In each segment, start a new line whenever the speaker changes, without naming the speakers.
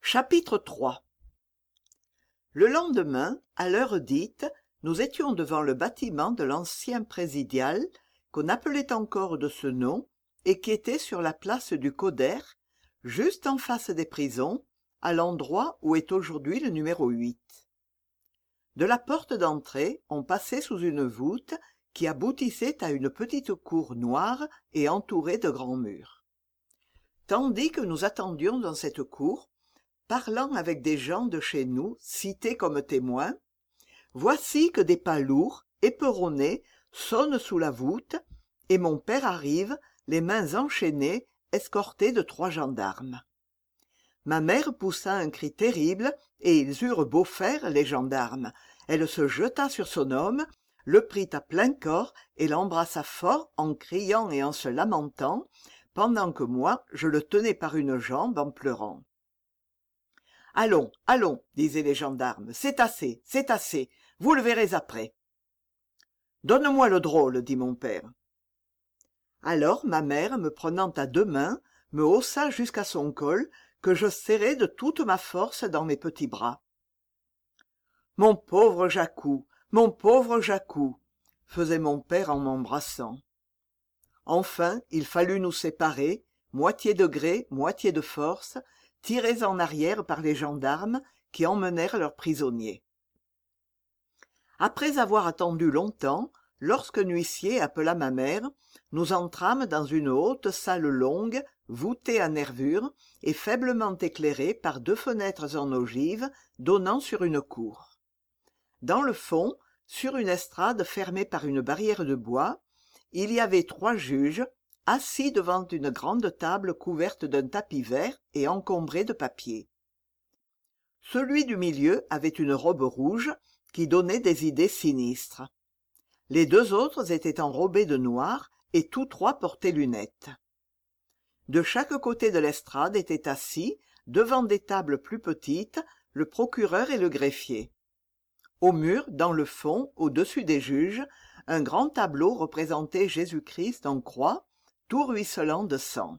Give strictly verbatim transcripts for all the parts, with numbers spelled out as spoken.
Chapitre trois. Le lendemain, à l'heure dite, nous étions devant le bâtiment de l'ancien présidial, qu'on appelait encore de ce nom, et qui était sur la place du Coder, juste en face des prisons, à l'endroit où est aujourd'hui le numéro huit. De la porte d'entrée, on passait sous une voûte qui aboutissait à une petite cour noire et entourée de grands murs. Tandis que nous attendions dans cette cour, parlant avec des gens de chez nous, cités comme témoins, voici que des pas lourds, éperonnés, sonnent sous la voûte, et mon père arrive, les mains enchaînées, escorté de trois gendarmes. Ma mère poussa un cri terrible, et ils eurent beau faire, les gendarmes. Elle se jeta sur son homme, le prit à plein corps et l'embrassa fort en criant et en se lamentant, pendant que moi, je le tenais par une jambe en pleurant. « Allons, allons, disaient les gendarmes, c'est assez, c'est assez, vous le verrez après. »« Donne-moi le drôle, dit mon père. » Alors ma mère, me prenant à deux mains, me haussa jusqu'à son col, que je serrai de toute ma force dans mes petits bras. « Mon pauvre Jacou, mon pauvre Jacou !» faisait mon père en m'embrassant. Enfin, il fallut nous séparer, moitié de gré, moitié de force, tirés en arrière par les gendarmes qui emmenèrent leurs prisonniers. Après avoir attendu longtemps, lorsqu'un huissier appela ma mère, nous entrâmes dans une haute salle longue, voûtée à nervures et faiblement éclairée par deux fenêtres en ogive donnant sur une cour. Dans le fond, sur une estrade fermée par une barrière de bois, il y avait trois juges, assis devant une grande table couverte d'un tapis vert et encombrée de papier. Celui du milieu avait une robe rouge qui donnait des idées sinistres. Les deux autres étaient enrobés de noir et tous trois portaient lunettes. De chaque côté de l'estrade étaient assis, devant des tables plus petites, le procureur et le greffier. Au mur, dans le fond, au-dessus des juges, un grand tableau représentait Jésus-Christ en croix, tout ruisselant de sang.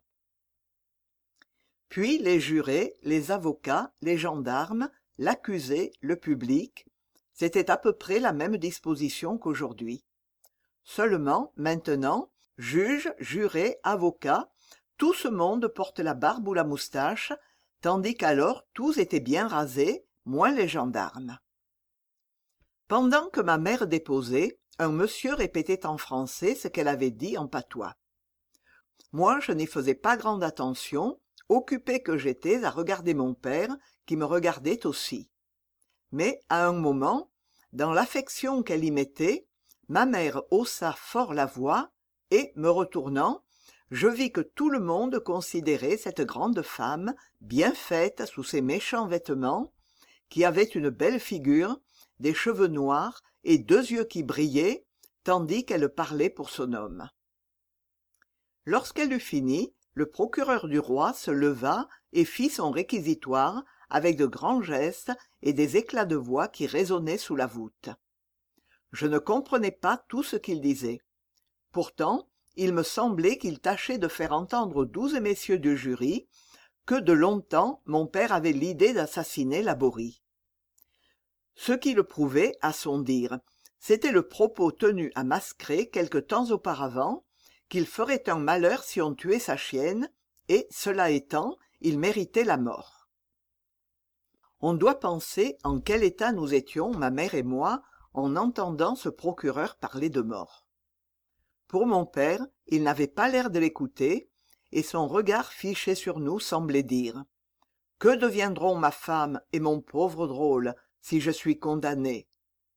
Puis les jurés, les avocats, les gendarmes, l'accusé, le public, c'était à peu près la même disposition qu'aujourd'hui. Seulement, maintenant, juges, jurés, avocats, tout ce monde porte la barbe ou la moustache, tandis qu'alors tous étaient bien rasés, moins les gendarmes. Pendant que ma mère déposait, un monsieur répétait en français ce qu'elle avait dit en patois. Moi, je n'y faisais pas grande attention, occupé que j'étais à regarder mon père, qui me regardait aussi. Mais, à un moment, dans l'affection qu'elle y mettait, ma mère haussa fort la voix, et, me retournant, je vis que tout le monde considérait cette grande femme, bien faite sous ses méchants vêtements, qui avait une belle figure, des cheveux noirs et deux yeux qui brillaient, tandis qu'elle parlait pour son homme. Lorsqu'elle eut fini, le procureur du roi se leva et fit son réquisitoire avec de grands gestes et des éclats de voix qui résonnaient sous la voûte. Je ne comprenais pas tout ce qu'il disait. Pourtant, il me semblait qu'il tâchait de faire entendre aux douze messieurs du jury que de longtemps mon père avait l'idée d'assassiner Laborie. Ce qui le prouvait, à son dire, c'était le propos tenu à Mascret quelque temps auparavant, qu'il ferait un malheur si on tuait sa chienne, et, cela étant, il méritait la mort. On doit penser en quel état nous étions, ma mère et moi, en entendant ce procureur parler de mort. Pour mon père, il n'avait pas l'air de l'écouter, et son regard fiché sur nous semblait dire « Que deviendront ma femme et mon pauvre drôle si je suis condamné ?»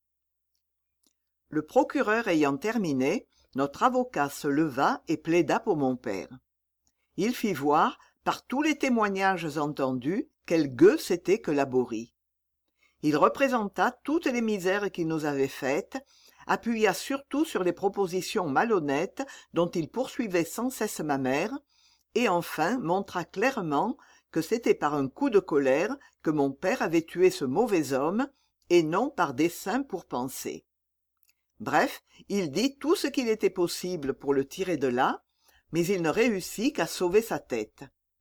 Le procureur ayant terminé, notre avocat se leva et plaida pour mon père. Il fit voir, par tous les témoignages entendus, quel gueux c'était que Laborie. Il représenta toutes les misères qu'il nous avait faites, appuya surtout sur les propositions malhonnêtes dont il poursuivait sans cesse ma mère, et enfin montra clairement que c'était par un coup de colère que mon père avait tué ce mauvais homme, et non par dessein pour penser. Bref, il dit tout ce qu'il était possible pour le tirer de là, mais il ne réussit qu'à sauver sa tête.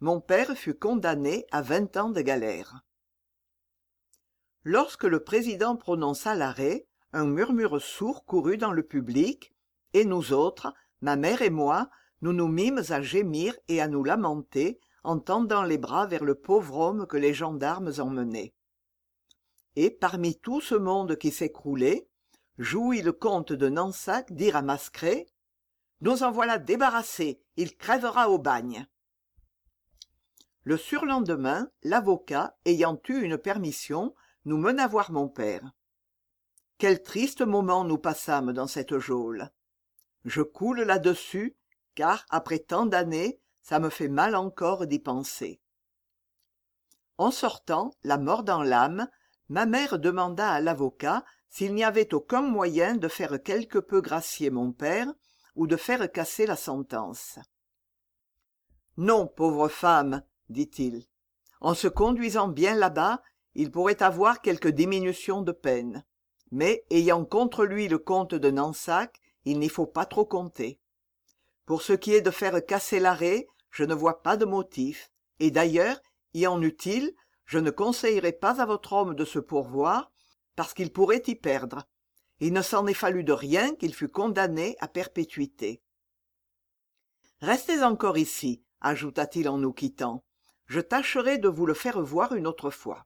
mon père fut condamné à vingt ans de galères. Lorsque le président prononça l'arrêt, un murmure sourd courut dans le public, et nous autres, ma mère et moi, nous nous mîmes à gémir et à nous lamenter en tendant les bras vers le pauvre homme que les gendarmes emmenaient. Et parmi tout ce monde qui s'écroulait, j'ouïs le comte de Nansac dire à Mascret « Nous en voilà débarrassés, il crèvera au bagne !» Le surlendemain, l'avocat, ayant eu une permission, nous mena voir mon père. Quel triste moment nous passâmes dans cette geôle. Je coule là-dessus, car, après tant d'années, ça me fait mal encore d'y penser. En sortant, la mort dans l'âme, ma mère demanda à l'avocat s'il n'y avait aucun moyen de faire quelque peu gracier mon père ou de faire casser la sentence. « Non, pauvre femme, dit-il, en se conduisant bien là-bas, il pourrait avoir quelque diminution de peine. Mais, ayant contre lui le comte de Nansac, il n'y faut pas trop compter. Pour ce qui est de faire casser l'arrêt, je ne vois pas de motif, et d'ailleurs, y en eût-il, je ne conseillerais pas à votre homme de se pourvoir, parce qu'il pourrait y perdre. Il ne s'en est fallu de rien qu'il fût condamné à perpétuité. Restez encore ici, ajouta-t-il en nous quittant. Je tâcherai de vous le faire voir une autre fois.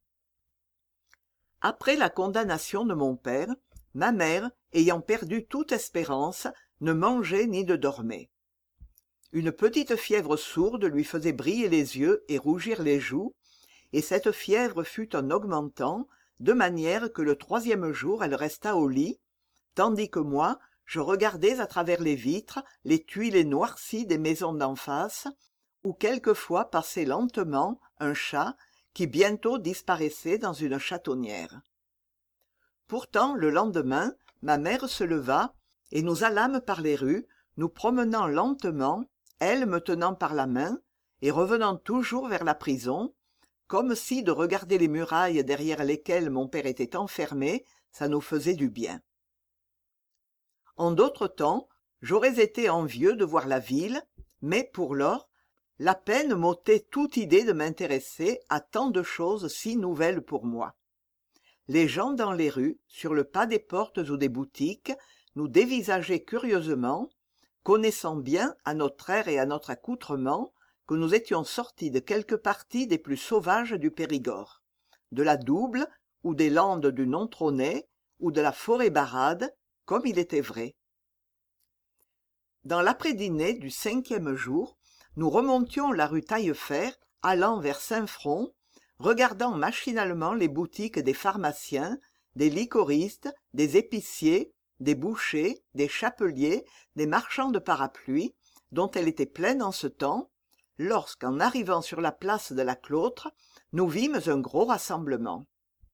Après la condamnation de mon père, ma mère, ayant perdu toute espérance, ne mangeait ni ne dormait. Une petite fièvre sourde lui faisait briller les yeux et rougir les joues, et cette fièvre fut en augmentant, de manière que le troisième jour elle resta au lit, tandis que moi, je regardais à travers les vitres les tuiles noircies des maisons d'en face, où quelquefois passait lentement un chat qui bientôt disparaissait dans une châtonnière. Pourtant, le lendemain, ma mère se leva, et nous allâmes par les rues, nous promenant lentement, elle me tenant par la main, et revenant toujours vers la prison, comme si de regarder les murailles derrière lesquelles mon père était enfermé, ça nous faisait du bien. En d'autres temps, j'aurais été envieux de voir la ville, mais pour lors, la peine m'ôtait toute idée de m'intéresser à tant de choses si nouvelles pour moi. Les gens dans les rues, sur le pas des portes ou des boutiques, nous dévisageaient curieusement, connaissant bien, à notre air et à notre accoutrement, que nous étions sortis de quelque partie des plus sauvages du Périgord, de la Double, ou des landes du Nontronais, ou de la forêt barade, comme il était vrai. Dans l'après-dînée du cinquième jour, nous remontions la rue Taillefer, allant vers Saint-Front, regardant machinalement les boutiques des pharmaciens, des liquoristes, des épiciers, des bouchers, des chapeliers, des marchands de parapluies, dont elle était pleine en ce temps, lorsqu'en arrivant sur la place de la Clotre, nous vîmes un gros rassemblement.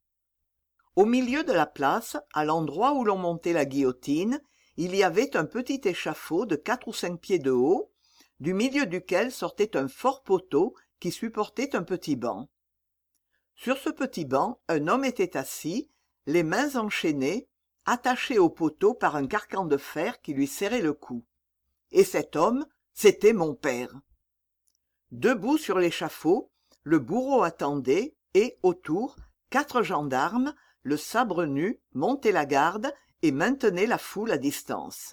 Au milieu de la place, à l'endroit où l'on montait la guillotine, il y avait un petit échafaud de quatre ou cinq pieds de haut, du milieu duquel sortait un fort poteau qui supportait un petit banc. Sur ce petit banc, un homme était assis, les mains enchaînées, attaché au poteau par un carcan de fer qui lui serrait le cou. Et cet homme, c'était mon père. Debout sur l'échafaud, le bourreau attendait, et, autour, quatre gendarmes, le sabre nu, montaient la garde et maintenaient la foule à distance.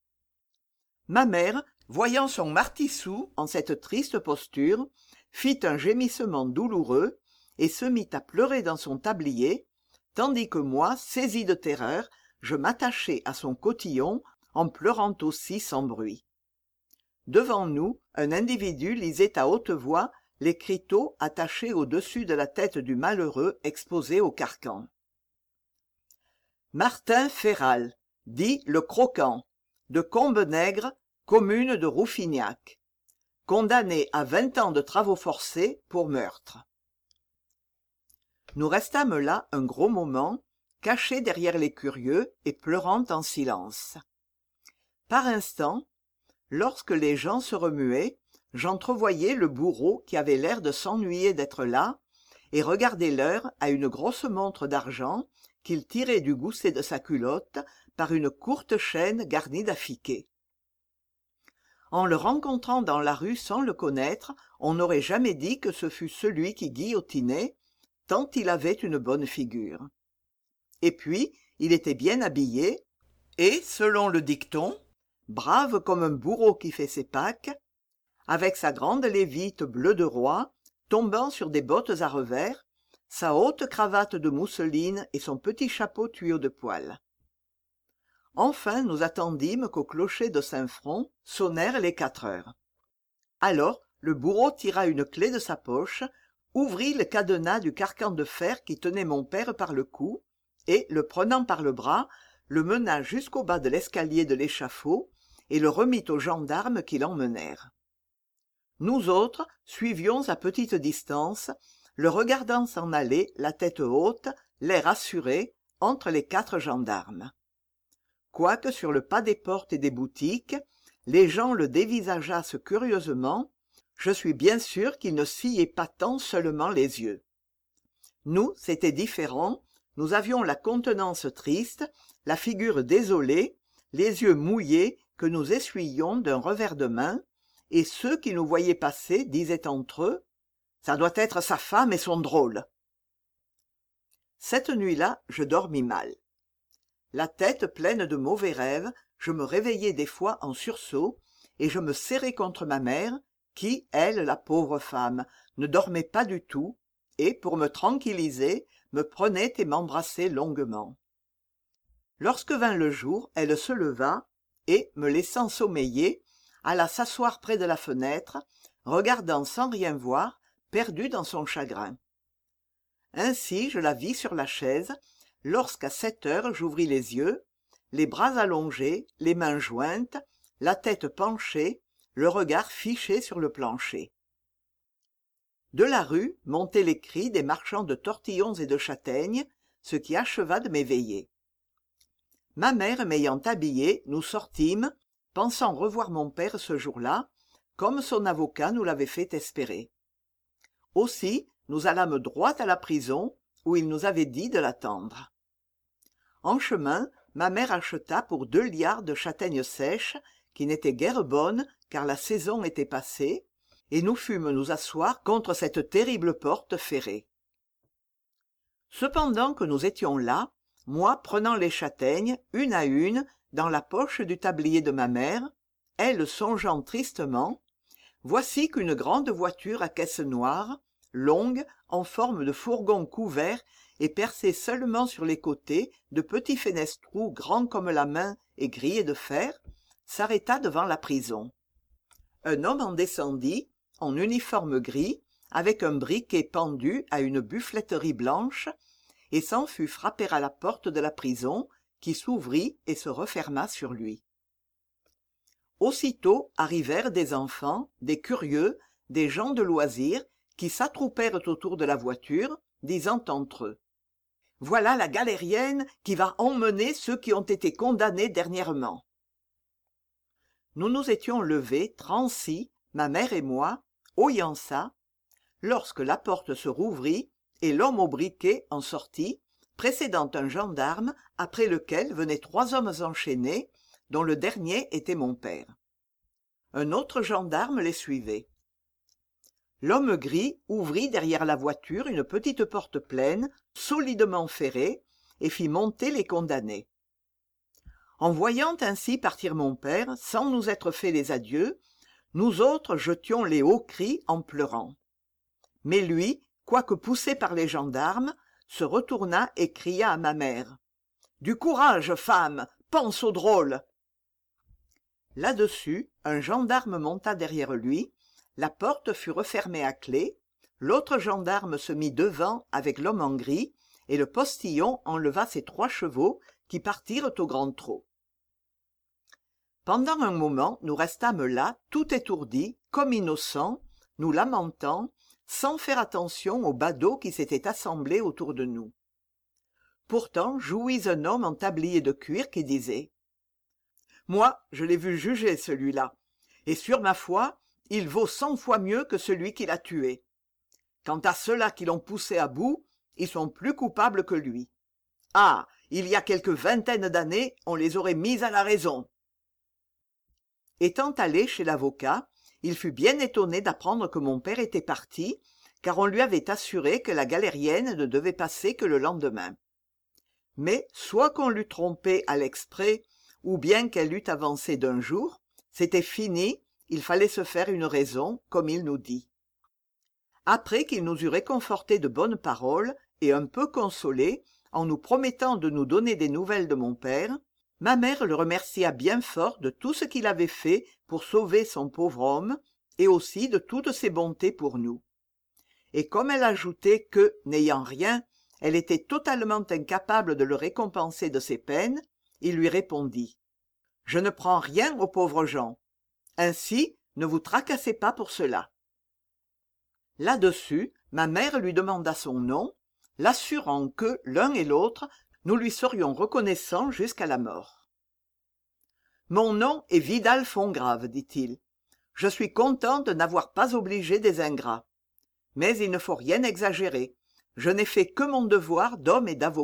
Ma mère, voyant son martissou en cette triste posture, fit un gémissement douloureux et se mit à pleurer dans son tablier, tandis que moi, saisi de terreur, je m'attachai à son cotillon en pleurant aussi sans bruit. Devant nous, un individu lisait à haute voix l'écriteau attaché au-dessus de la tête du malheureux exposé au carcan. Martin Ferral, dit le Croquant, de Combes-Nègres, commune de Rouffignac, condamné à vingt ans de travaux forcés pour meurtre. Nous restâmes là un gros moment, cachés derrière les curieux et pleurant en silence. Par instants, lorsque les gens se remuaient, j'entrevoyais le bourreau qui avait l'air de s'ennuyer d'être là et regardait l'heure à une grosse montre d'argent qu'il tirait du gousset de sa culotte par une courte chaîne garnie d'affiquets. En le rencontrant dans la rue sans le connaître, on n'aurait jamais dit que ce fût celui qui guillotinait, tant il avait une bonne figure. Et puis, il était bien habillé, et, selon le dicton, brave comme un bourreau qui fait ses Pâques, avec sa grande lévite bleu de roi, tombant sur des bottes à revers, sa haute cravate de mousseline et son petit chapeau tuyau de poil. Enfin nous attendîmes qu'au clocher de Saint-Front sonnèrent les quatre heures. Alors le bourreau tira une clef de sa poche, ouvrit le cadenas du carcan de fer qui tenait mon père par le cou, et, le prenant par le bras, le mena jusqu'au bas de l'escalier de l'échafaud, et le remit aux gendarmes qui l'emmenèrent. Nous autres suivions à petite distance, le regardant s'en aller, la tête haute, l'air assuré, entre les quatre gendarmes. Quoique sur le pas des portes et des boutiques, les gens le dévisageassent curieusement, je suis bien sûr qu'ils ne sciaient pas tant seulement les yeux. Nous, c'était différent, nous avions la contenance triste, la figure désolée, les yeux mouillés que nous essuyions d'un revers de main, et ceux qui nous voyaient passer disaient entre eux « Ça doit être sa femme et son drôle ». Cette nuit-là, je dormis mal. La tête pleine de mauvais rêves, je me réveillais des fois en sursaut, et je me serrais contre ma mère, qui, elle, la pauvre femme, ne dormait pas du tout, et, pour me tranquilliser, me prenait et m'embrassait longuement. Lorsque vint le jour, elle se leva, et, me laissant sommeiller, alla s'asseoir près de la fenêtre, regardant sans rien voir, perdue dans son chagrin. Ainsi je la vis sur la chaise, lorsqu'à sept heures j'ouvris les yeux, les bras allongés, les mains jointes, la tête penchée, le regard fiché sur le plancher. De la rue montaient les cris des marchands de tortillons et de châtaignes, ce qui acheva de m'éveiller. Ma mère m'ayant habillée, nous sortîmes, pensant revoir mon père ce jour-là, comme son avocat nous l'avait fait espérer. Aussi, nous allâmes droit à la prison, où il nous avait dit de l'attendre. En chemin, ma mère acheta pour deux liards de châtaignes sèches, qui n'étaient guère bonnes, car la saison était passée, et nous fûmes nous asseoir contre cette terrible porte ferrée. Cependant que nous étions là, moi prenant les châtaignes, une à une, dans la poche du tablier de ma mère, elle songeant tristement, voici qu'une grande voiture à caisse noire, longue, en forme de fourgon couvert et percée seulement sur les côtés de petits fenestrous grands comme la main et grillés de fer, s'arrêta devant la prison. Un homme en descendit, en uniforme gris, avec un briquet pendu à une buffletterie blanche, et s'en fut frapper à la porte de la prison, qui s'ouvrit et se referma sur lui. Aussitôt arrivèrent des enfants, des curieux, des gens de loisir, qui s'attroupèrent autour de la voiture, disant entre eux « Voilà la galérienne qui va emmener ceux qui ont été condamnés dernièrement. » Nous nous étions levés, transis, ma mère et moi, oyant ça, lorsque la porte se rouvrit et l'homme au briquet en sortit, précédant un gendarme après lequel venaient trois hommes enchaînés, dont le dernier était mon père. Un autre gendarme les suivait. L'homme gris ouvrit derrière la voiture une petite porte pleine, solidement ferrée, et fit monter les condamnés. En voyant ainsi partir mon père, sans nous être fait les adieux, nous autres jetions les hauts cris en pleurant. Mais lui, quoique poussé par les gendarmes, se retourna et cria à ma mère « Du courage, femme, pense au drôle !» Là-dessus, un gendarme monta derrière lui, la porte fut refermée à clef, l'autre gendarme se mit devant avec l'homme en gris, et le postillon enleva ses trois chevaux qui partirent au grand trot. Pendant un moment, nous restâmes là, tout étourdis, comme innocents, nous lamentant, sans faire attention aux badauds qui s'étaient assemblés autour de nous. Pourtant jouis un homme en tablier de cuir qui disait « Moi, je l'ai vu juger celui-là, et sur ma foi, il vaut cent fois mieux que celui qui l'a tué. Quant à ceux-là qui l'ont poussé à bout, ils sont plus coupables que lui. Ah, il y a quelques vingtaines d'années, on les aurait mis à la raison. » Étant allé chez l'avocat, il fut bien étonné d'apprendre que mon père était parti, car on lui avait assuré que la galérienne ne devait passer que le lendemain. Mais soit qu'on l'eût trompé à l'exprès, ou bien qu'elle eût avancé d'un jour, c'était fini, il fallait se faire une raison, comme il nous dit. Après qu'il nous eut réconfortés de bonnes paroles et un peu consolés, en nous promettant de nous donner des nouvelles de mon père, ma mère le remercia bien fort de tout ce qu'il avait fait pour sauver son pauvre homme, et aussi de toutes ses bontés pour nous. Et comme elle ajoutait que, n'ayant rien, elle était totalement incapable de le récompenser de ses peines, il lui répondit « Je ne prends rien aux pauvres gens. Ainsi, ne vous tracassez pas pour cela. » Là-dessus, ma mère lui demanda son nom, l'assurant que, l'un et l'autre, nous lui serions reconnaissants jusqu'à la mort. « Mon nom est Vidal-Fongrave, dit-il. Je suis content de n'avoir pas obligé des ingrats. Mais il ne faut rien exagérer. Je n'ai fait que mon devoir d'homme et d'avocat. »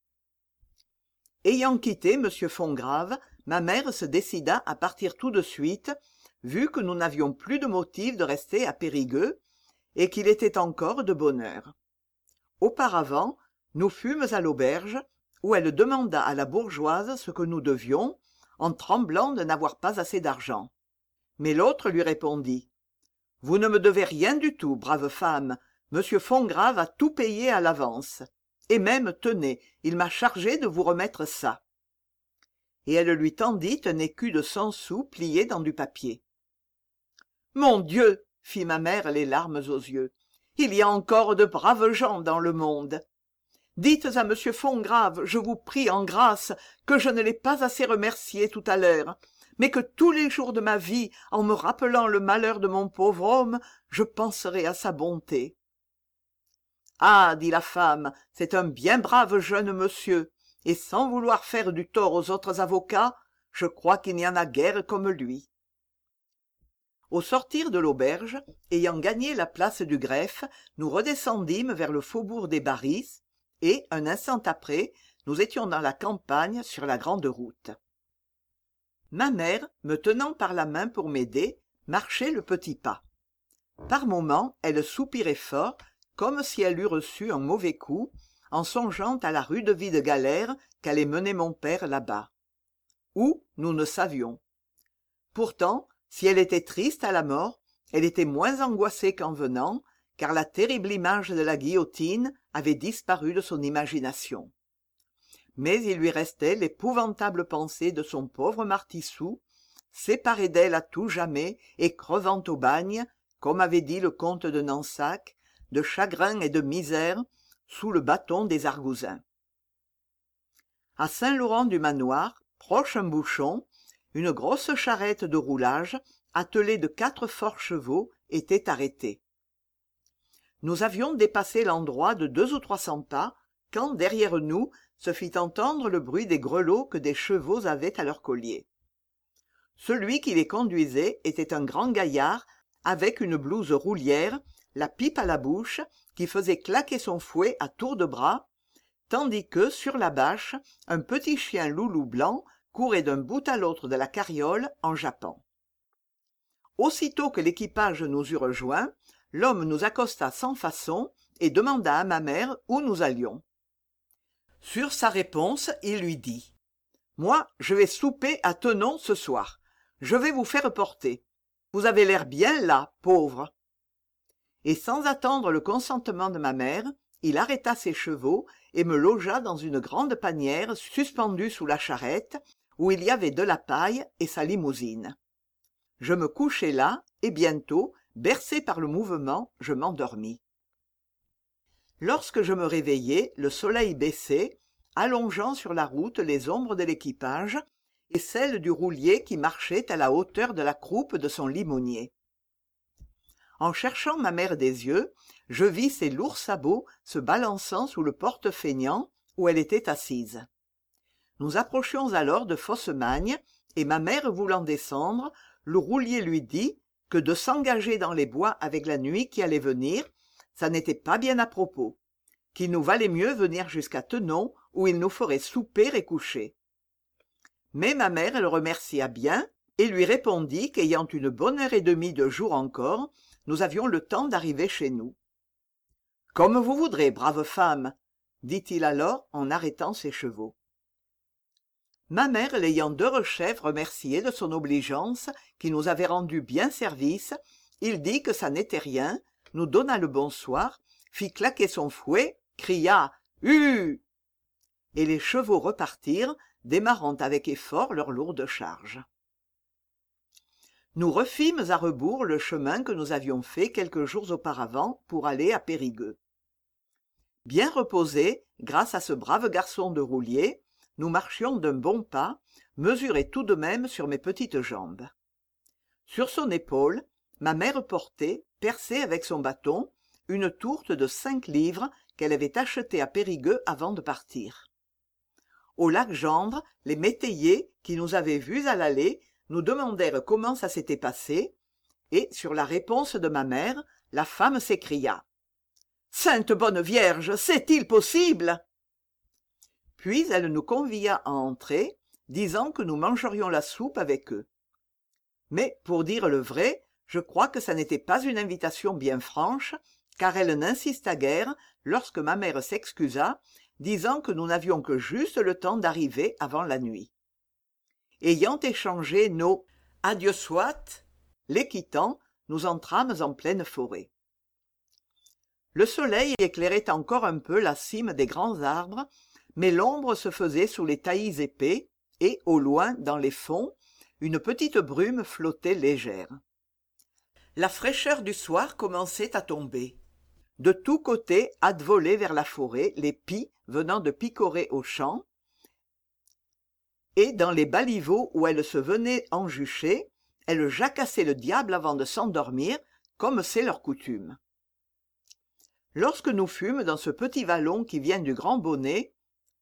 Ayant quitté M. Fongrave, ma mère se décida à partir tout de suite, vu que nous n'avions plus de motif de rester à Périgueux, et qu'il était encore de bonne heure. Auparavant, nous fûmes à l'auberge, où elle demanda à la bourgeoise ce que nous devions, en tremblant de n'avoir pas assez d'argent. Mais l'autre lui répondit « Vous ne me devez rien du tout, brave femme, Monsieur Fongrave a tout payé à l'avance. Et même, tenez, il m'a chargé de vous remettre ça. » Et elle lui tendit un écu de cent sous plié dans du papier. « Mon Dieu !» fit ma mère les larmes aux yeux. « Il y a encore de braves gens dans le monde. Dites à Monsieur Fongrave, je vous prie en grâce, que je ne l'ai pas assez remercié tout à l'heure, mais que tous les jours de ma vie, en me rappelant le malheur de mon pauvre homme, je penserai à sa bonté. » « Ah, dit la femme, c'est un bien brave jeune monsieur, et sans vouloir faire du tort aux autres avocats, je crois qu'il n'y en a guère comme lui. » Au sortir de l'auberge, ayant gagné la place du greffe, nous redescendîmes vers le faubourg des Barris, et, un instant après, nous étions dans la campagne sur la grande route. Ma mère, me tenant par la main pour m'aider, marchait le petit pas. Par moments, elle soupirait fort, comme si elle eût reçu un mauvais coup, en songeant à la rude vie de galère qu'allait mener mon père là-bas. Où, nous ne savions. Pourtant, si elle était triste à la mort, elle était moins angoissée qu'en venant, car la terrible image de la guillotine avait disparu de son imagination. Mais il lui restait l'épouvantable pensée de son pauvre Martissou, séparé d'elle à tout jamais et crevant au bagne, comme avait dit le comte de Nansac, de chagrin et de misère, sous le bâton des argousins. À Saint-Laurent-du-Manoir, proche un bouchon, une grosse charrette de roulage, attelée de quatre forts chevaux, était arrêtée. Nous avions dépassé l'endroit de deux ou trois cents pas, quand, derrière nous, se fit entendre le bruit des grelots que des chevaux avaient à leur collier. Celui qui les conduisait était un grand gaillard, avec une blouse roulière, la pipe à la bouche, qui faisait claquer son fouet à tour de bras, tandis que, sur la bâche, un petit chien loulou blanc courait d'un bout à l'autre de la carriole en jappant. Aussitôt que l'équipage nous eut rejoints, l'homme nous accosta sans façon et demanda à ma mère où nous allions. Sur sa réponse, il lui dit « Moi, je vais souper à Thenon ce soir. Je vais vous faire porter. Vous avez l'air bien là, pauvre. » Et sans attendre le consentement de ma mère, il arrêta ses chevaux et me logea dans une grande panière suspendue sous la charrette, où il y avait de la paille et sa limousine. Je me couchai là, et bientôt, bercé par le mouvement, je m'endormis. Lorsque je me réveillai, le soleil baissait, allongeant sur la route les ombres de l'équipage et celles du roulier qui marchait à la hauteur de la croupe de son limonier. En cherchant ma mère des yeux, je vis ses lourds sabots se balançant sous le porte-feignant où elle était assise. Nous approchions alors de Faussemagne, et ma mère voulant descendre, le roulier lui dit que de s'engager dans les bois avec la nuit qui allait venir, ça n'était pas bien à propos, qu'il nous valait mieux venir jusqu'à Thenon, où il nous ferait souper et coucher. Mais ma mère le remercia bien, et lui répondit qu'ayant une bonne heure et demie de jour encore, nous avions le temps d'arriver chez nous. « Comme vous voudrez, brave femme, » dit-il alors en arrêtant ses chevaux. Ma mère l'ayant derechef remercié de son obligeance qui nous avait rendu bien service, il dit que ça n'était rien, nous donna le bonsoir, fit claquer son fouet, cria « Hue !» et les chevaux repartirent, démarrant avec effort leur lourde charge. Nous refîmes à rebours le chemin que nous avions fait quelques jours auparavant pour aller à Périgueux. Bien reposés, grâce à ce brave garçon de roulier, nous marchions d'un bon pas, mesurés tout de même sur mes petites jambes. Sur son épaule, ma mère portait, percée avec son bâton, une tourte de cinq livres qu'elle avait achetée à Périgueux avant de partir. Au lac Gendre, les métayers, qui nous avaient vus à l'aller, nous demandèrent comment ça s'était passé, et, sur la réponse de ma mère, la femme s'écria « Sainte bonne Vierge, c'est-il possible ?» Puis elle nous convia à entrer, disant que nous mangerions la soupe avec eux. Mais, pour dire le vrai, je crois que ça n'était pas une invitation bien franche, car elle n'insista guère lorsque ma mère s'excusa, disant que nous n'avions que juste le temps d'arriver avant la nuit. Ayant échangé nos « adieu soit », les quittant, nous entrâmes en pleine forêt. Le soleil éclairait encore un peu la cime des grands arbres, mais l'ombre se faisait sous les taillis épais, et, au loin, dans les fonds, une petite brume flottait légère. La fraîcheur du soir commençait à tomber. De tous côtés advolaient vers la forêt les pies venant de picorer aux champs, et dans les baliveaux où elles se venaient enjucher, elles jacassaient le diable avant de s'endormir, comme c'est leur coutume. Lorsque nous fûmes dans ce petit vallon qui vient du Grand Bonnet,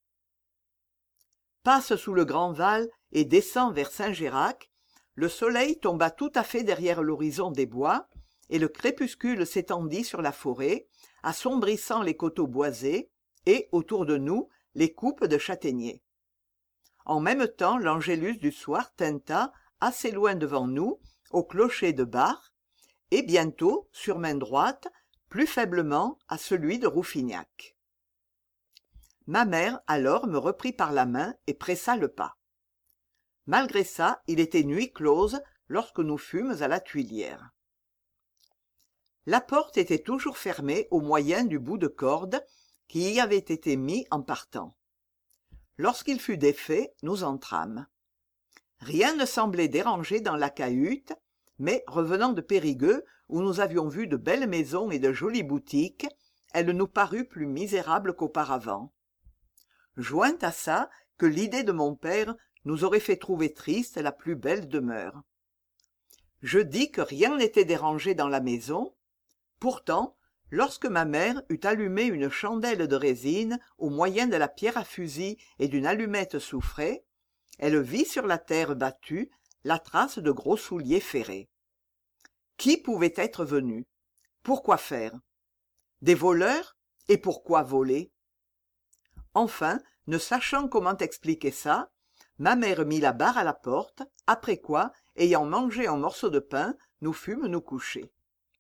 passe sous le Grand Val et descend vers Saint-Gérac, le soleil tomba tout à fait derrière l'horizon des bois, et le crépuscule s'étendit sur la forêt, assombrissant les coteaux boisés, et, autour de nous, les coupes de châtaigniers. En même temps, l'angélus du soir tinta, assez loin devant nous, au clocher de Bar, et bientôt, sur main droite, plus faiblement, à celui de Rouffignac. Ma mère, alors, me reprit par la main et pressa le pas. Malgré ça, il était nuit close lorsque nous fûmes à la Tuilière. La porte était toujours fermée au moyen du bout de corde qui y avait été mis en partant. Lorsqu'il fut défait, nous entrâmes. Rien ne semblait déranger dans la cahute, mais revenant de Périgueux, où nous avions vu de belles maisons et de jolies boutiques, elle nous parut plus misérable qu'auparavant. Jointe à ça, que l'idée de mon père nous aurait fait trouver triste la plus belle demeure. Je dis que rien n'était dérangé dans la maison. Pourtant, lorsque ma mère eut allumé une chandelle de résine au moyen de la pierre à fusil et d'une allumette soufrée, elle vit sur la terre battue la trace de gros souliers ferrés. Qui pouvait être venu? Pourquoi faire? Des voleurs? Et pourquoi voler? Enfin, ne sachant comment expliquer ça, ma mère mit la barre à la porte, après quoi, ayant mangé un morceau de pain, nous fûmes nous coucher.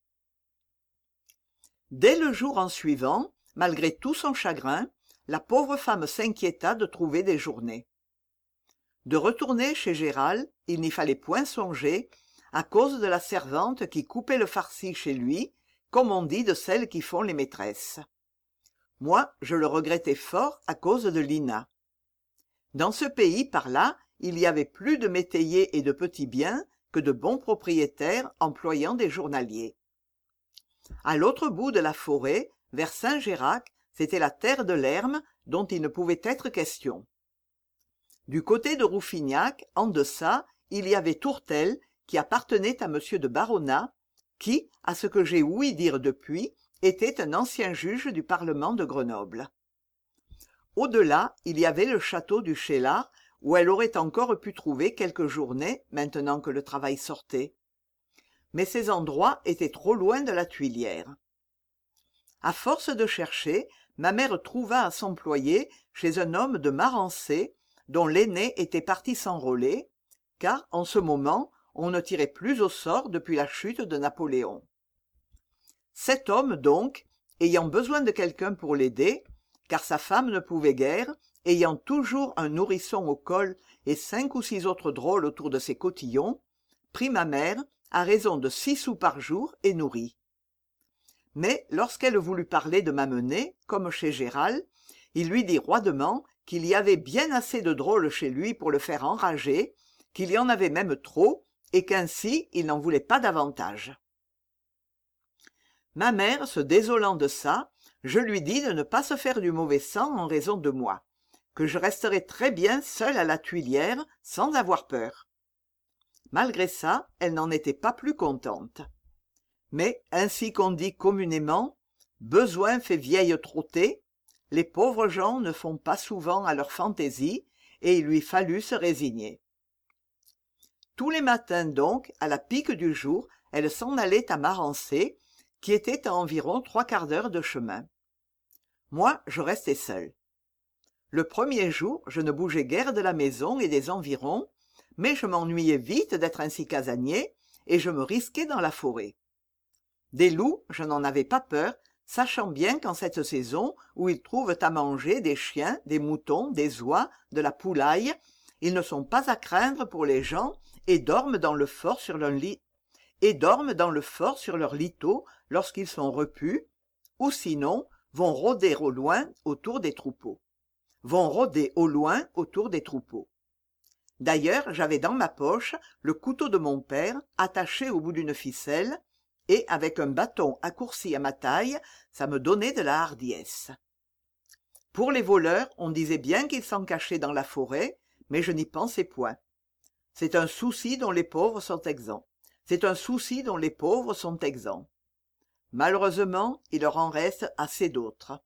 Dès le jour en suivant, malgré tout son chagrin, la pauvre femme s'inquiéta de trouver des journées. De retourner chez Gérald, il n'y fallait point songer, à cause de la servante qui coupait le farci chez lui, comme on dit de celles qui font les maîtresses. Moi, je le regrettais fort à cause de Lina. Dans ce pays, par là, il y avait plus de métayers et de petits biens que de bons propriétaires employant des journaliers. À l'autre bout de la forêt, vers Saint-Gérac, c'était la terre de l'Herme dont il ne pouvait être question. Du côté de Rouffignac, en deçà, il y avait Tourtel, qui appartenait à monsieur de Barona, qui, à ce que j'ai ouï dire depuis, était un ancien juge du Parlement de Grenoble. Au-delà, il y avait le château du Cheylard, où elle aurait encore pu trouver quelques journées, maintenant que le travail sortait. Mais ces endroits étaient trop loin de la Tuilière. À force de chercher, ma mère trouva à s'employer chez un homme de Marancé, dont l'aîné était parti s'enrôler, car en ce moment on ne tirait plus au sort depuis la chute de Napoléon. Cet homme donc, ayant besoin de quelqu'un pour l'aider, car sa femme ne pouvait guère, ayant toujours un nourrisson au col et cinq ou six autres drôles autour de ses cotillons, prit ma mère à raison de six sous par jour et nourrit. Mais lorsqu'elle voulut parler de m'amener, comme chez Gérald, il lui dit roidement qu'il y avait bien assez de drôles chez lui pour le faire enrager, qu'il y en avait même trop, et qu'ainsi il n'en voulait pas davantage. Ma mère, se désolant de ça, je lui dis de ne pas se faire du mauvais sang en raison de moi, que je resterais très bien seule à la Tuilière sans avoir peur. Malgré ça, elle n'en était pas plus contente. Mais, ainsi qu'on dit communément, besoin fait vieille trottée, les pauvres gens ne font pas souvent à leur fantaisie, et il lui fallut se résigner. Tous les matins donc, à la pique du jour, elle s'en allait à Marencé, qui était à environ trois quarts d'heure de chemin. Moi, je restais seul. Le premier jour, je ne bougeais guère de la maison et des environs, mais je m'ennuyais vite d'être ainsi casanier, et je me risquais dans la forêt. Des loups, je n'en avais pas peur, sachant bien qu'en cette saison, où ils trouvent à manger des chiens, des moutons, des oies, de la poulaille, ils ne sont pas à craindre pour les gens et dorment dans le fort sur leur lit, et dorment dans le fort sur leur liteau lorsqu'ils sont repus, ou sinon vont rôder au loin autour des troupeaux. Vont rôder au loin autour des troupeaux. D'ailleurs, j'avais dans ma poche le couteau de mon père attaché au bout d'une ficelle, et avec un bâton accourci à ma taille, ça me donnait de la hardiesse. Pour les voleurs, on disait bien qu'ils s'en cachaient dans la forêt, mais je n'y pensais point. C'est un souci dont les pauvres sont exempts. C'est un souci dont les pauvres sont exempts. Malheureusement, il leur en reste assez d'autres.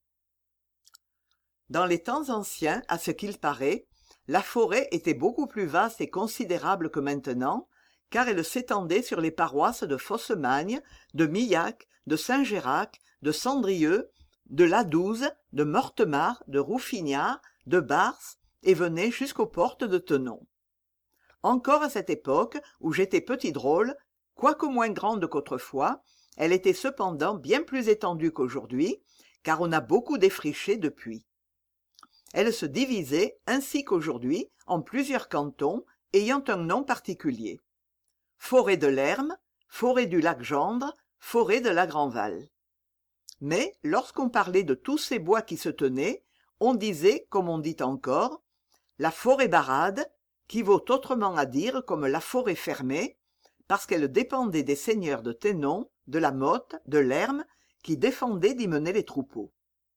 Dans les temps anciens, à ce qu'il paraît, la forêt était beaucoup plus vaste et considérable que maintenant, car elle s'étendait sur les paroisses de Fossemagne, de Millac, de Saint-Gérac, de Cendrieux, de Ladouze, de Mortemart, de Roufignard, de Bars, et venait jusqu'aux portes de Thenon. Encore à cette époque, où j'étais petit drôle, quoique moins grande qu'autrefois, elle était cependant bien plus étendue qu'aujourd'hui, car on a beaucoup défriché depuis. Elle se divisait, ainsi qu'aujourd'hui, en plusieurs cantons, ayant un nom particulier. Forêt de l'Herme, forêt du lac Gendre, forêt de la Grand'Val. Mais, lorsqu'on parlait de tous ces bois qui se tenaient, on disait, comme on dit encore, la forêt barade, qui vaut autrement à dire comme la forêt fermée, parce qu'elle dépendait des seigneurs de Thenon, de la Motte, de l'Herme, qui défendaient d'y mener les troupeaux.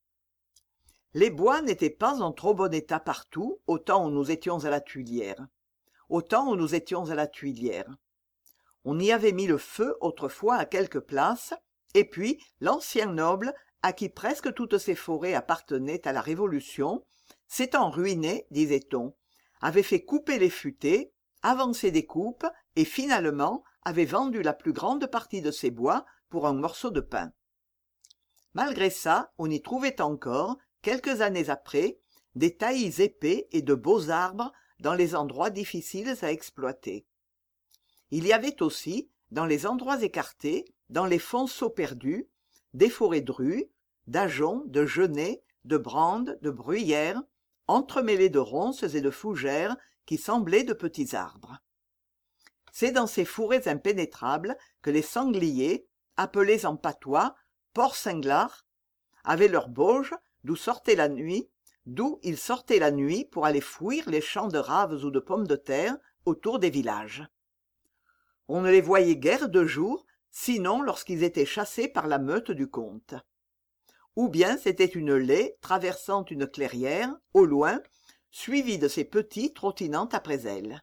Les bois n'étaient pas en trop bon état partout, au temps où nous étions à la Tuilière. Au temps où nous étions à la Tuilière. On y avait mis le feu autrefois à quelques places, et puis l'ancien noble, à qui presque toutes ces forêts appartenaient à la Révolution, s'étant ruiné, disait-on, avait fait couper les futaies, avancé des coupes, et finalement avait vendu la plus grande partie de ses bois pour un morceau de pain. Malgré ça, on y trouvait encore, quelques années après, des taillis épais et de beaux arbres dans les endroits difficiles à exploiter. Il y avait aussi, dans les endroits écartés, dans les fonceaux perdus, des forêts de rues, d'ajoncs, de genêts, de brandes, de bruyères, entremêlées de ronces et de fougères qui semblaient de petits arbres. C'est dans ces forêts impénétrables que les sangliers, appelés en patois porcs cinglards, avaient leurs bauges, d'où sortaient la nuit, d'où ils sortaient la nuit pour aller fouir les champs de raves ou de pommes de terre autour des villages. On ne les voyait guère de jour, sinon lorsqu'ils étaient chassés par la meute du comte. Ou bien c'était une laie traversant une clairière, au loin, suivie de ses petits trottinant après elle.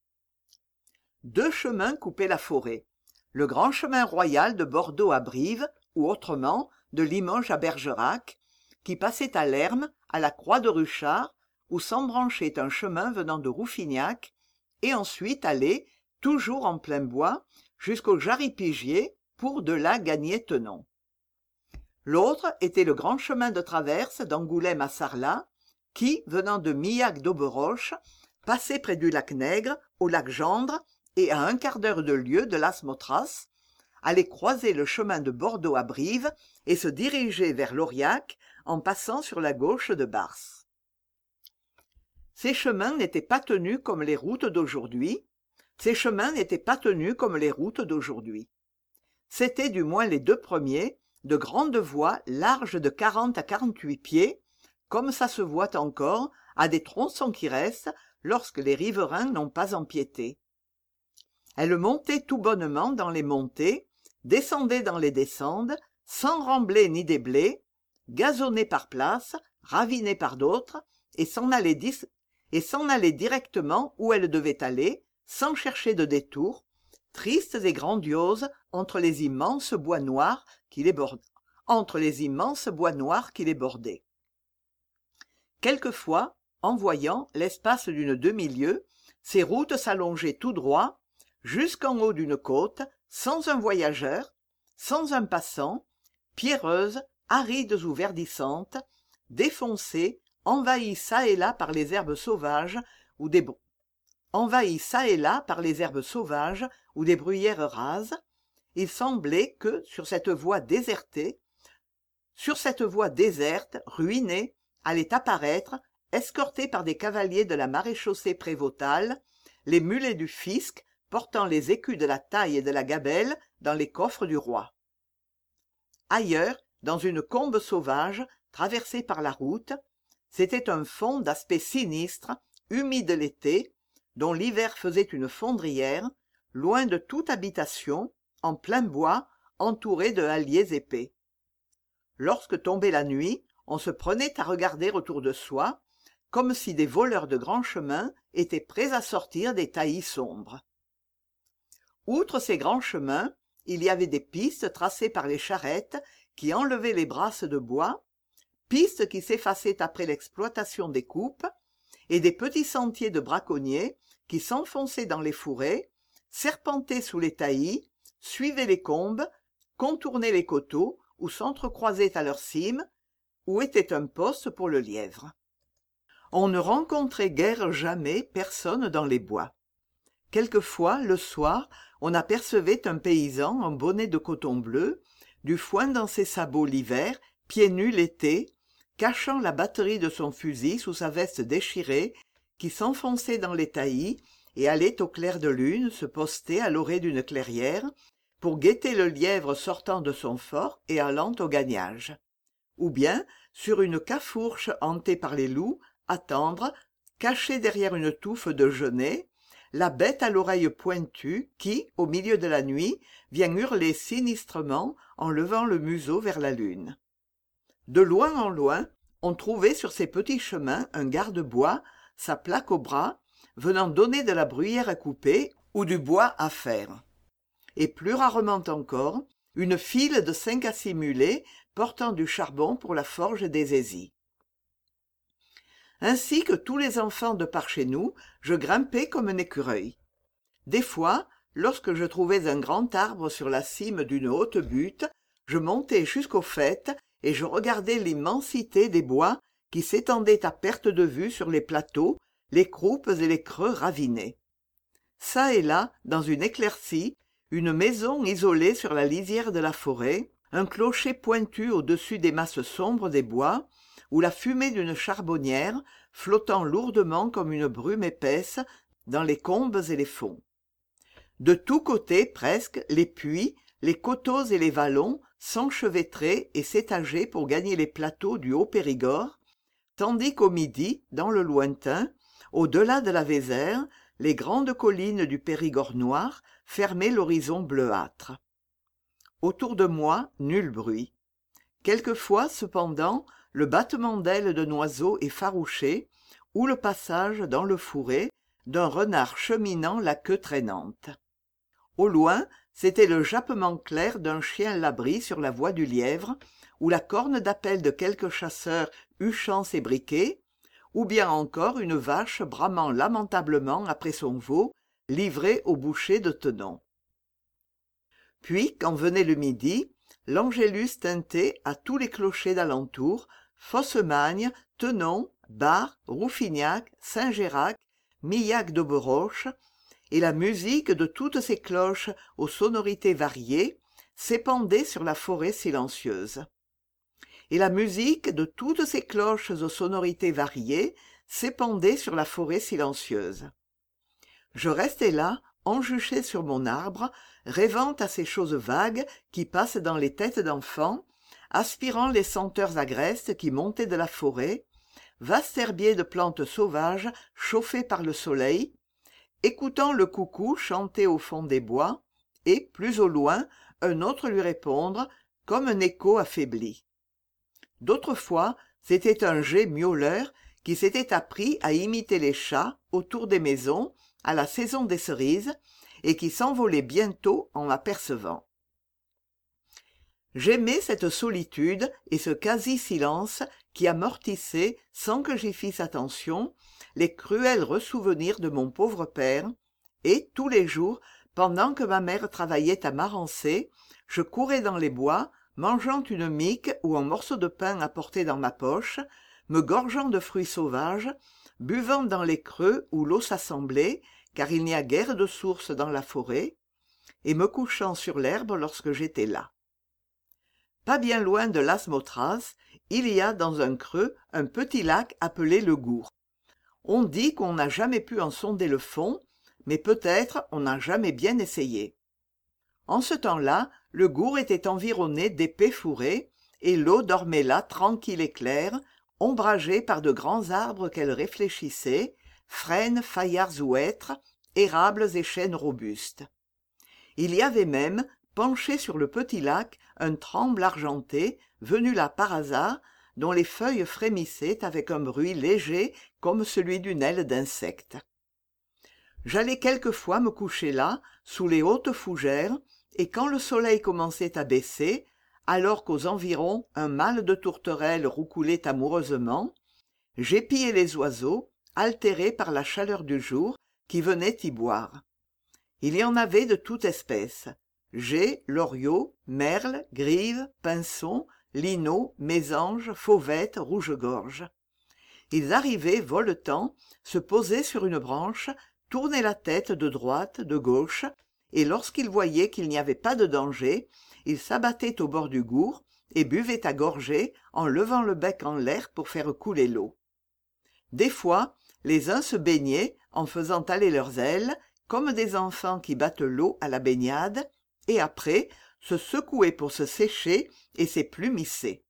Deux chemins coupaient la forêt. Le grand chemin royal de Bordeaux à Brive, ou autrement de Limoges à Bergerac, qui passait à l'Herme, à la Croix de Ruchard, où s'embranchait un chemin venant de Rouffignac, et ensuite allait, toujours en plein bois, jusqu'au Jarry-Pigier, pour de là gagner Thenon. L'autre était le grand chemin de traverse d'Angoulême à Sarlat, qui, venant de Millac d'Auberoche, passait près du lac Nègre, au lac Gendre et à un quart d'heure de lieue de Las Motras, allaient croiser le chemin de Bordeaux à Brive et se diriger vers l'Auriac en passant sur la gauche de Barse. Ces chemins n'étaient pas tenus comme les routes d'aujourd'hui. Ces chemins n'étaient pas tenus comme les routes d'aujourd'hui. C'étaient du moins les deux premiers, de grandes voies larges de quarante à quarante-huit pieds, comme ça se voit encore à des tronçons qui restent lorsque les riverains n'ont pas empiété. Elles montaient tout bonnement dans les montées, descendaient dans les descendes, sans remblais ni déblais, gazonnées par places, ravinées par d'autres, et s'en allaient, dis- et s'en allaient directement où elles devaient aller, sans chercher de détour, tristes et grandioses entre les immenses bois noirs qui les bordaient. entre les immenses bois noirs qui les bordaient. Quelquefois, en voyant l'espace d'une demi-lieue, ces routes s'allongeaient tout droit, jusqu'en haut d'une côte, sans un voyageur, sans un passant, pierreuses, arides ou verdissantes, défoncées, envahies çà et là par les herbes sauvages ou des br- envahies çà et là par les herbes sauvages ou des bruyères rases, il semblait que, sur cette voie désertée, sur cette voie déserte, ruinée, allait apparaître, escortés par des cavaliers de la maréchaussée prévôtale, les mulets du fisc portant les écus de la taille et de la gabelle dans les coffres du roi. Ailleurs, dans une combe sauvage, traversée par la route, c'était un fond d'aspect sinistre, humide l'été, dont l'hiver faisait une fondrière, loin de toute habitation, en plein bois, entouré de halliers épais. Lorsque tombait la nuit, on se prenait à regarder autour de soi, comme si des voleurs de grands chemins étaient prêts à sortir des taillis sombres. Outre ces grands chemins, il y avait des pistes tracées par les charrettes qui enlevaient les brasses de bois, pistes qui s'effaçaient après l'exploitation des coupes, et des petits sentiers de braconniers qui s'enfonçaient dans les fourrés, serpentaient sous les taillis, suivaient les combes, contournaient les coteaux ou s'entrecroisaient à leur cime, où était un poste pour le lièvre. On ne rencontrait guère jamais personne dans les bois. Quelquefois, le soir, on apercevait un paysan en bonnet de coton bleu, du foin dans ses sabots l'hiver, pieds nus l'été, cachant la batterie de son fusil sous sa veste déchirée, qui s'enfonçait dans les taillis et allait au clair de lune se poster à l'orée d'une clairière pour guetter le lièvre sortant de son fort et allant au gagnage. Ou bien, sur une cafourche hantée par les loups, attendre, caché derrière une touffe de genêts, la bête à l'oreille pointue qui, au milieu de la nuit, vient hurler sinistrement en levant le museau vers la lune. De loin en loin, on trouvait sur ces petits chemins un garde-bois, sa plaque au bras, venant donner de la bruyère à couper ou du bois à faire. Et plus rarement encore, une file de cinq à six mulets portant du charbon pour la forge des aisies. Ainsi que tous les enfants de par chez nous, je grimpais comme un écureuil. Des fois, lorsque je trouvais un grand arbre sur la cime d'une haute butte, je montais jusqu'au faîte et je regardais l'immensité des bois qui s'étendaient à perte de vue sur les plateaux, les croupes et les creux ravinés. Çà et là, dans une éclaircie, une maison isolée sur la lisière de la forêt, un clocher pointu au-dessus des masses sombres des bois, ou la fumée d'une charbonnière flottant lourdement comme une brume épaisse dans les combes et les fonds. De tous côtés presque, les puits, les coteaux et les vallons s'enchevêtraient et s'étageaient pour gagner les plateaux du Haut-Périgord, tandis qu'au midi, dans le lointain, au-delà de la Vézère, les grandes collines du Périgord noir fermaient l'horizon bleuâtre. Autour de moi, nul bruit. Quelquefois, cependant, le battement d'ailes d'un oiseau effarouché, ou le passage, dans le fourré, d'un renard cheminant la queue traînante. Au loin, c'était le jappement clair d'un chien labri sur la voie du lièvre, ou la corne d'appel de quelque chasseur huchant ses briquets, ou bien encore une vache bramant lamentablement après son veau, livré au boucher de Tenon. Puis, quand venait le midi, l'angélus tintait à tous les clochers d'alentour, Fossemagne, Tenon, Bar, Rouffignac, Saint-Gérac, Millac d'Auberoche, et la musique de toutes ces cloches aux sonorités variées s'épandait sur la forêt silencieuse. Et la musique de toutes ces cloches aux sonorités variées s'épandait sur la forêt silencieuse. Je restais là, enjuché sur mon arbre, rêvant à ces choses vagues qui passent dans les têtes d'enfants, aspirant les senteurs agrestes qui montaient de la forêt, vaste herbier de plantes sauvages chauffées par le soleil, écoutant le coucou chanter au fond des bois, et, plus au loin, un autre lui répondre, comme un écho affaibli. D'autres fois, c'était un geai miauleur qui s'était appris à imiter les chats autour des maisons, à la saison des cerises, et qui s'envolait bientôt en m'apercevant. J'aimais cette solitude et ce quasi-silence qui amortissaient, sans que j'y fisse attention, les cruels ressouvenirs de mon pauvre père, et, tous les jours, pendant que ma mère travaillait à m'arancer, je courais dans les bois, mangeant une mique ou un morceau de pain apporté dans ma poche, me gorgeant de fruits sauvages, buvant dans les creux où l'eau s'assemblait, car il n'y a guère de source dans la forêt, et me couchant sur l'herbe lorsque j'étais là. Pas bien loin de Las Motras, il y a dans un creux un petit lac appelé le Gour. On dit qu'on n'a jamais pu en sonder le fond, mais peut-être on n'a jamais bien essayé. En ce temps-là, le Gour était environné d'épais fourrés, et l'eau dormait là tranquille et claire, ombragée par de grands arbres qu'elle réfléchissait, frênes, faillards ou hêtres, érables et chênes robustes. Il y avait même, penché sur le petit lac, un tremble argenté, venu là par hasard, dont les feuilles frémissaient avec un bruit léger comme celui d'une aile d'insecte. J'allais quelquefois me coucher là, sous les hautes fougères, et quand le soleil commençait à baisser, alors qu'aux environs un mâle de tourterelle roucoulait amoureusement, j'épiais les oiseaux, altérés par la chaleur du jour, qui venaient y boire. Il y en avait de toute espèce. Geais, loriots, merles, grives, pinsons, linots, mésanges, fauvettes, rouge-gorge. Ils arrivaient voletant, se posaient sur une branche, tournaient la tête de droite, de gauche, et lorsqu'ils voyaient qu'il n'y avait pas de danger, ils s'abattaient au bord du Gour et buvaient à gorgées en levant le bec en l'air pour faire couler l'eau. Des fois, les uns se baignaient en faisant aller leurs ailes, comme des enfants qui battent l'eau à la baignade, et après se secouaient pour se sécher et s'éplumissaient.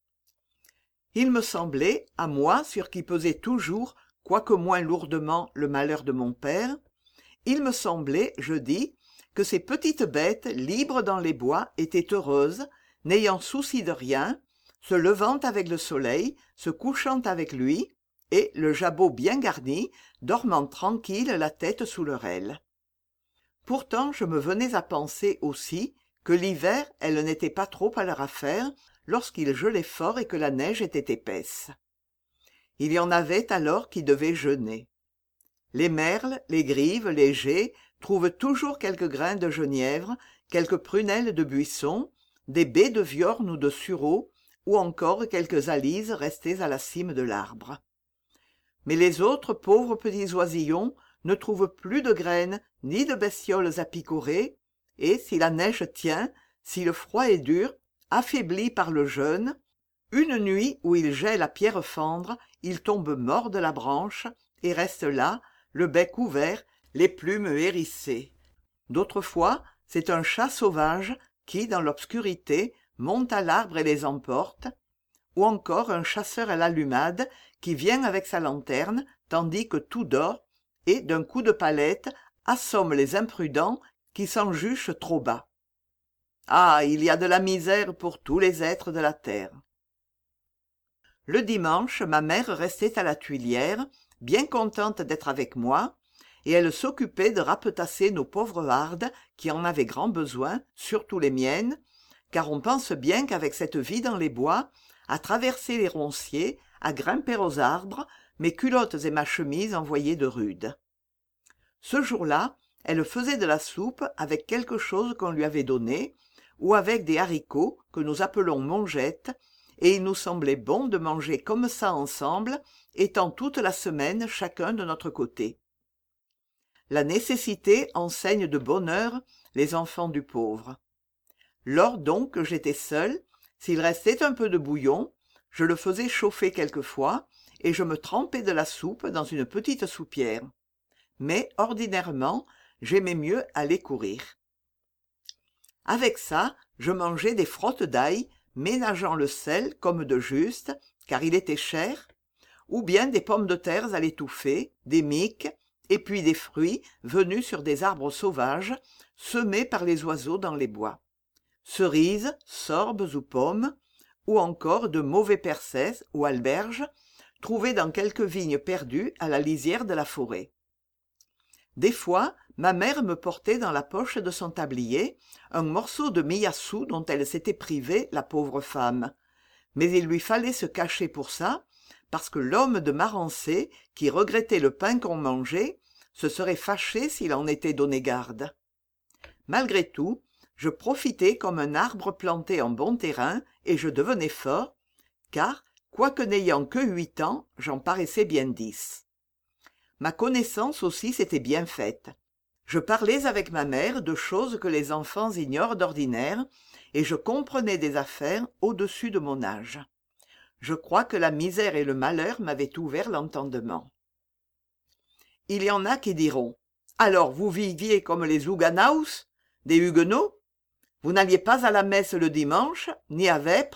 Il me semblait, à moi sur qui pesait toujours, quoique moins lourdement, le malheur de mon père, il me semblait, je dis, que ces petites bêtes libres dans les bois étaient heureuses, n'ayant souci de rien, se levant avec le soleil, se couchant avec lui, et, le jabot bien garni, dormant tranquille la tête sous leur aile. Pourtant je me venais à penser aussi que l'hiver elles n'étaient pas trop à leur affaire lorsqu'il gelait fort et que la neige était épaisse. Il y en avait alors qui devaient jeûner. Les merles, les grives, les geais trouvent toujours quelques grains de genièvre, quelques prunelles de buisson, des baies de viorne ou de sureau, ou encore quelques alises restées à la cime de l'arbre. Mais les autres pauvres petits oisillons ne trouvent plus de graines ni de bestioles à picorer, et si la neige tient, si le froid est dur, affaibli par le jeûne, une nuit où il gèle à pierre fendre, ils tombent morts de la branche et restent là, le bec ouvert, les plumes hérissées. D'autres fois, c'est un chat sauvage qui, dans l'obscurité, monte à l'arbre et les emporte, ou encore un chasseur à l'allumade qui vient avec sa lanterne tandis que tout dort et, d'un coup de palette, assomme les imprudents qui s'en juchent trop bas. Ah, il y a de la misère pour tous les êtres de la terre. Le dimanche, ma mère restait à la Tuilière, bien contente d'être avec moi, et elle s'occupait de rapetasser nos pauvres hardes qui en avaient grand besoin, surtout les miennes, car on pense bien qu'avec cette vie dans les bois, à traverser les ronciers, à grimper aux arbres, mes culottes et ma chemise envoyaient de rude. Ce jour-là, elle faisait de la soupe avec quelque chose qu'on lui avait donné, ou avec des haricots que nous appelons mongettes, et il nous semblait bon de manger comme ça ensemble, étant toute la semaine chacun de notre côté. La nécessité enseigne de bonne heure les enfants du pauvre. Lors donc que j'étais seule, s'il restait un peu de bouillon, je le faisais chauffer quelquefois, et je me trempais de la soupe dans une petite soupière. Mais, ordinairement, j'aimais mieux aller courir. Avec ça, je mangeais des frottes d'ail, ménageant le sel comme de juste, car il était cher, ou bien des pommes de terre à l'étouffée, des miques, et puis des fruits venus sur des arbres sauvages, semés par les oiseaux dans les bois. Cerises, sorbes ou pommes, ou encore de mauvais percès ou alberges, trouvés dans quelques vignes perdues à la lisière de la forêt. Des fois, ma mère me portait dans la poche de son tablier un morceau de miassou dont elle s'était privée, la pauvre femme. Mais il lui fallait se cacher pour ça, parce que l'homme de Marancé, qui regrettait le pain qu'on mangeait, se serait fâché s'il en était donné garde. Malgré tout, je profitais comme un arbre planté en bon terrain, et je devenais fort, car, quoique n'ayant que huit ans, j'en paraissais bien dix. Ma connaissance aussi s'était bien faite. Je parlais avec ma mère de choses que les enfants ignorent d'ordinaire, et je comprenais des affaires au-dessus de mon âge. Je crois que la misère et le malheur m'avaient ouvert l'entendement. Il y en a qui diront « Alors vous viviez comme les Houganaus, des Huguenots? Vous n'alliez pas à la messe le dimanche, ni à Vêpres ?»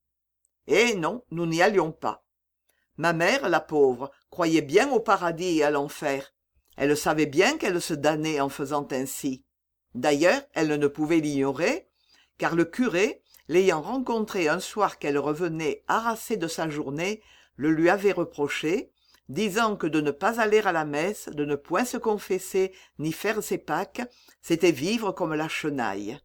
Eh non, nous n'y allions pas. Ma mère, la pauvre, croyait bien au paradis et à l'enfer. Elle savait bien qu'elle se damnait en faisant ainsi. D'ailleurs, elle ne pouvait l'ignorer, car le curé, l'ayant rencontrée un soir qu'elle revenait harassée de sa journée, le lui avait reproché, disant que de ne pas aller à la messe, de ne point se confesser, ni faire ses Pâques, c'était vivre comme la chenaille.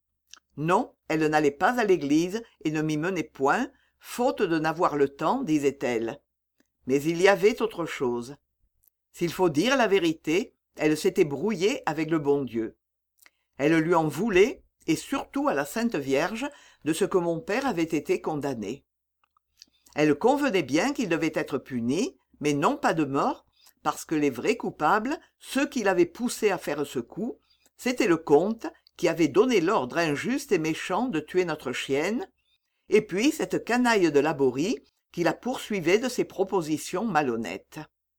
Non, elle n'allait pas à l'église et ne m'y menait point, faute de n'avoir le temps, disait-elle. Mais il y avait autre chose. S'il faut dire la vérité, elle s'était brouillée avec le bon Dieu. Elle lui en voulait, et surtout à la Sainte Vierge, de ce que mon père avait été condamné. Elle convenait bien qu'il devait être puni, mais non pas de mort, parce que les vrais coupables, ceux qui l'avaient poussé à faire ce coup, c'était le comte qui avait donné l'ordre injuste et méchant de tuer notre chienne, et puis cette canaille de Laborie qui la poursuivait de ses propositions malhonnêtes.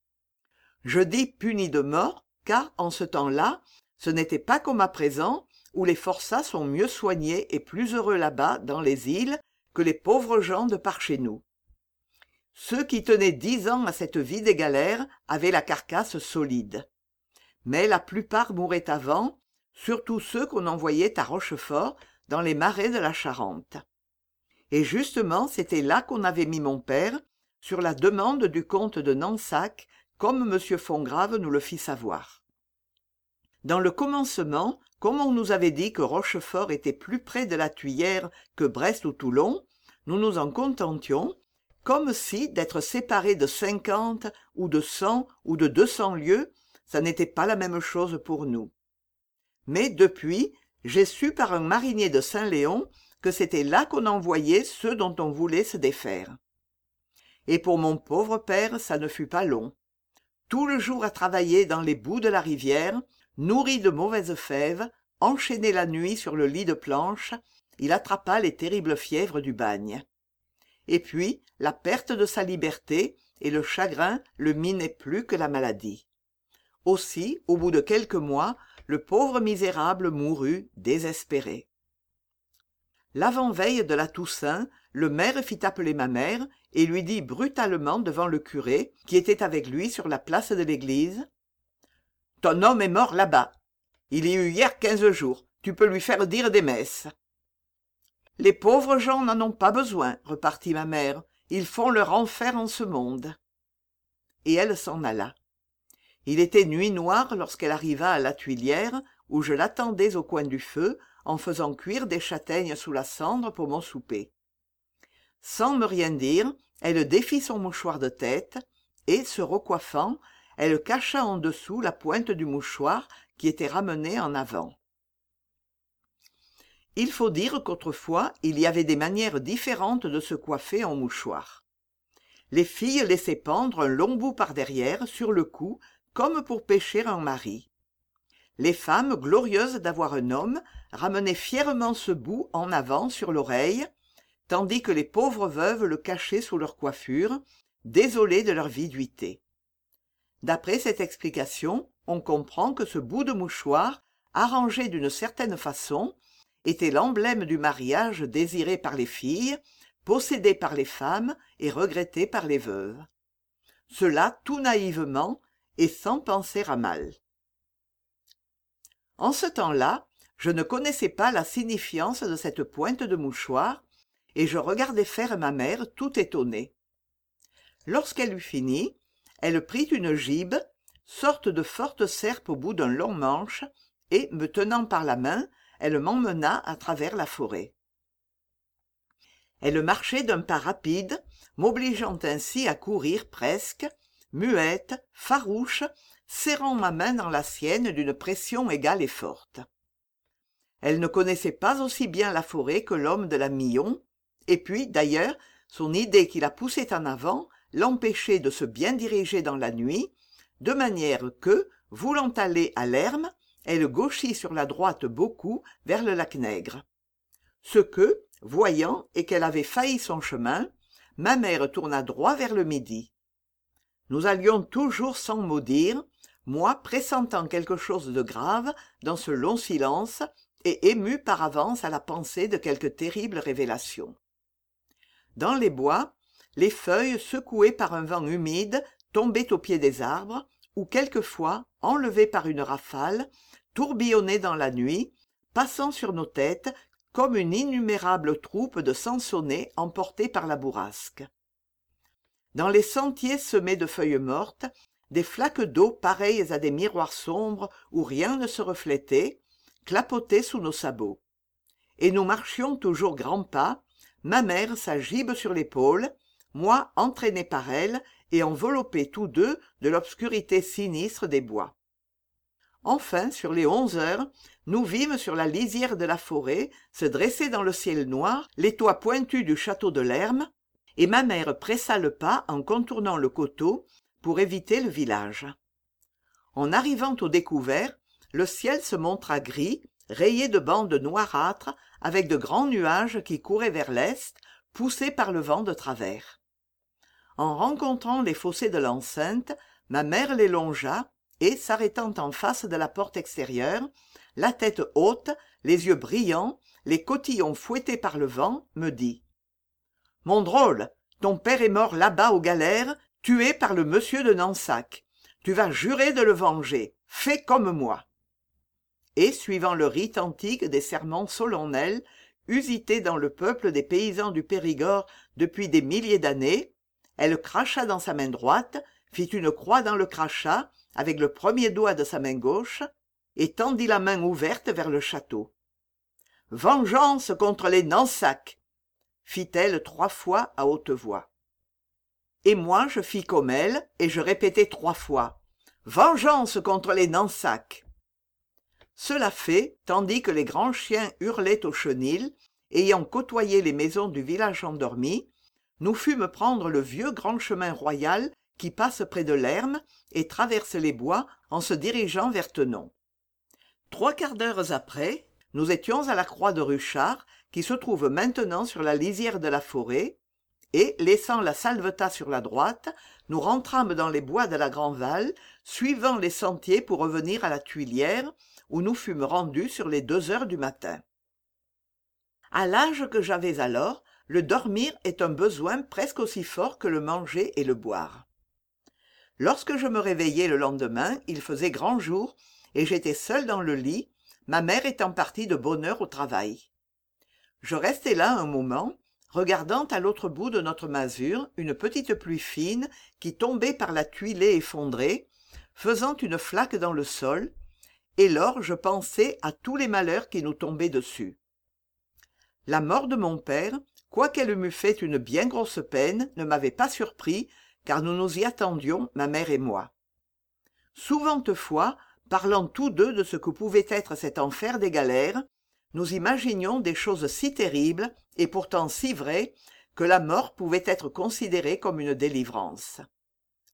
Je dis puni de mort, car, en ce temps-là, ce n'était pas comme à présent, où les forçats sont mieux soignés et plus heureux là-bas, dans les îles, que les pauvres gens de par chez nous. Ceux qui tenaient dix ans à cette vie des galères avaient la carcasse solide. Mais la plupart mouraient avant, surtout ceux qu'on envoyait à Rochefort, dans les marais de la Charente. Et justement, c'était là qu'on avait mis mon père, sur la demande du comte de Nansac, comme M. Fongrave nous le fit savoir. Dans le commencement, comme on nous avait dit que Rochefort était plus près de la Tuyère que Brest ou Toulon, nous nous en contentions, comme si d'être séparés de cinquante ou de cent ou de deux cents lieues, ça n'était pas la même chose pour nous. Mais depuis, j'ai su par un marinier de Saint-Léon que c'était là qu'on envoyait ceux dont on voulait se défaire. Et pour mon pauvre père, ça ne fut pas long. Tout le jour à travailler dans les boues de la rivière, nourri de mauvaises fèves, enchaîné la nuit sur le lit de planche, il attrapa les terribles fièvres du bagne. Et puis, la perte de sa liberté et le chagrin le minaient plus que la maladie. Aussi, au bout de quelques mois, le pauvre misérable mourut désespéré. L'avant-veille de la Toussaint, le maire fit appeler ma mère et lui dit brutalement devant le curé, qui était avec lui sur la place de l'église, « Ton homme est mort là-bas. Il y eut hier quinze jours. Tu peux lui faire dire des messes. » « Les pauvres gens n'en ont pas besoin, repartit ma mère. Ils font leur enfer en ce monde. » Et elle s'en alla. Il était nuit noire lorsqu'elle arriva à la Tuilière, où je l'attendais au coin du feu, en faisant cuire des châtaignes sous la cendre pour mon souper. Sans me rien dire, elle défit son mouchoir de tête, et, se recoiffant, elle cacha en dessous la pointe du mouchoir qui était ramenée en avant. Il faut dire qu'autrefois, il y avait des manières différentes de se coiffer en mouchoir. Les filles laissaient pendre un long bout par derrière, sur le cou, comme pour pêcher un mari. Les femmes, glorieuses d'avoir un homme, ramenaient fièrement ce bout en avant sur l'oreille, tandis que les pauvres veuves le cachaient sous leur coiffure, désolées de leur viduité. D'après cette explication, on comprend que ce bout de mouchoir, arrangé d'une certaine façon, était l'emblème du mariage désiré par les filles, possédé par les femmes et regretté par les veuves. Cela tout naïvement et sans penser à mal. En ce temps-là, je ne connaissais pas la signifiance de cette pointe de mouchoir, et je regardais faire ma mère tout étonnée. Lorsqu'elle eut fini, elle prit une gibbe, sorte de forte serpe au bout d'un long manche, et, me tenant par la main, elle m'emmena à travers la forêt. Elle marchait d'un pas rapide, m'obligeant ainsi à courir presque, muette, farouche, serrant ma main dans la sienne d'une pression égale et forte. Elle ne connaissait pas aussi bien la forêt que l'homme de la Millon, et puis, d'ailleurs, son idée qui la poussait en avant l'empêchait de se bien diriger dans la nuit, de manière que, voulant aller à l'Herme, elle gauchit sur la droite beaucoup vers le lac Nègre. Ce que, voyant et qu'elle avait failli son chemin, ma mère tourna droit vers le midi. Nous allions toujours sans mot dire, moi pressentant quelque chose de grave dans ce long silence et ému par avance à la pensée de quelque terrible révélation. Dans les bois, les feuilles secouées par un vent humide tombaient au pied des arbres ou quelquefois, enlevées par une rafale, tourbillonnaient dans la nuit, passant sur nos têtes comme une innumérable troupe de sansonnets emportés par la bourrasque. Dans les sentiers semés de feuilles mortes, des flaques d'eau pareilles à des miroirs sombres où rien ne se reflétait, clapotaient sous nos sabots. Et nous marchions toujours grands pas, ma mère sa gibbe sur l'épaule, moi entraîné par elle et enveloppé tous deux de l'obscurité sinistre des bois. Enfin, sur les onze heures, nous vîmes sur la lisière de la forêt se dresser dans le ciel noir les toits pointus du château de l'Herme, et ma mère pressa le pas en contournant le coteau pour éviter le village. En arrivant au découvert, le ciel se montra gris, rayé de bandes noirâtres, avec de grands nuages qui couraient vers l'est, poussés par le vent de travers. En rencontrant les fossés de l'enceinte, ma mère les longea, et, s'arrêtant en face de la porte extérieure, la tête haute, les yeux brillants, les cotillons fouettés par le vent, me dit « Mon drôle, ton père est mort là-bas aux galères, tué par le monsieur de Nansac. Tu vas jurer de le venger. Fais comme moi. » Et, suivant le rite antique des serments solennels, usités dans le peuple des paysans du Périgord depuis des milliers d'années, elle cracha dans sa main droite, fit une croix dans le crachat, avec le premier doigt de sa main gauche, et tendit la main ouverte vers le château. « Vengeance contre les Nansac !» fit-elle trois fois à haute voix. Et moi je fis comme elle, et je répétai trois fois « Vengeance contre les Nansac !» Cela fait, tandis que les grands chiens hurlaient au chenil, ayant côtoyé les maisons du village endormi, nous fûmes prendre le vieux grand chemin royal qui passe près de l'Herme et traverse les bois en se dirigeant vers Thenon. Trois quarts d'heure après, nous étions à la croix de Ruchard, qui se trouve maintenant sur la lisière de la forêt, et, laissant la Salvetat sur la droite, nous rentrâmes dans les bois de la Grand'Val, suivant les sentiers pour revenir à la Tuilière, où nous fûmes rendus sur les deux heures du matin. À l'âge que j'avais alors, le dormir est un besoin presque aussi fort que le manger et le boire. Lorsque je me réveillai le lendemain, il faisait grand jour, et j'étais seul dans le lit, ma mère étant partie de bonne heure au travail. Je restai là un moment, regardant à l'autre bout de notre masure une petite pluie fine qui tombait par la tuilée effondrée, faisant une flaque dans le sol, et lors je pensais à tous les malheurs qui nous tombaient dessus. La mort de mon père, quoiqu'elle m'eût fait une bien grosse peine, ne m'avait pas surpris, car nous nous y attendions, ma mère et moi. Souvent fois, parlant tous deux de ce que pouvait être cet enfer des galères, nous imaginions des choses si terribles, et pourtant si vraies, que la mort pouvait être considérée comme une délivrance.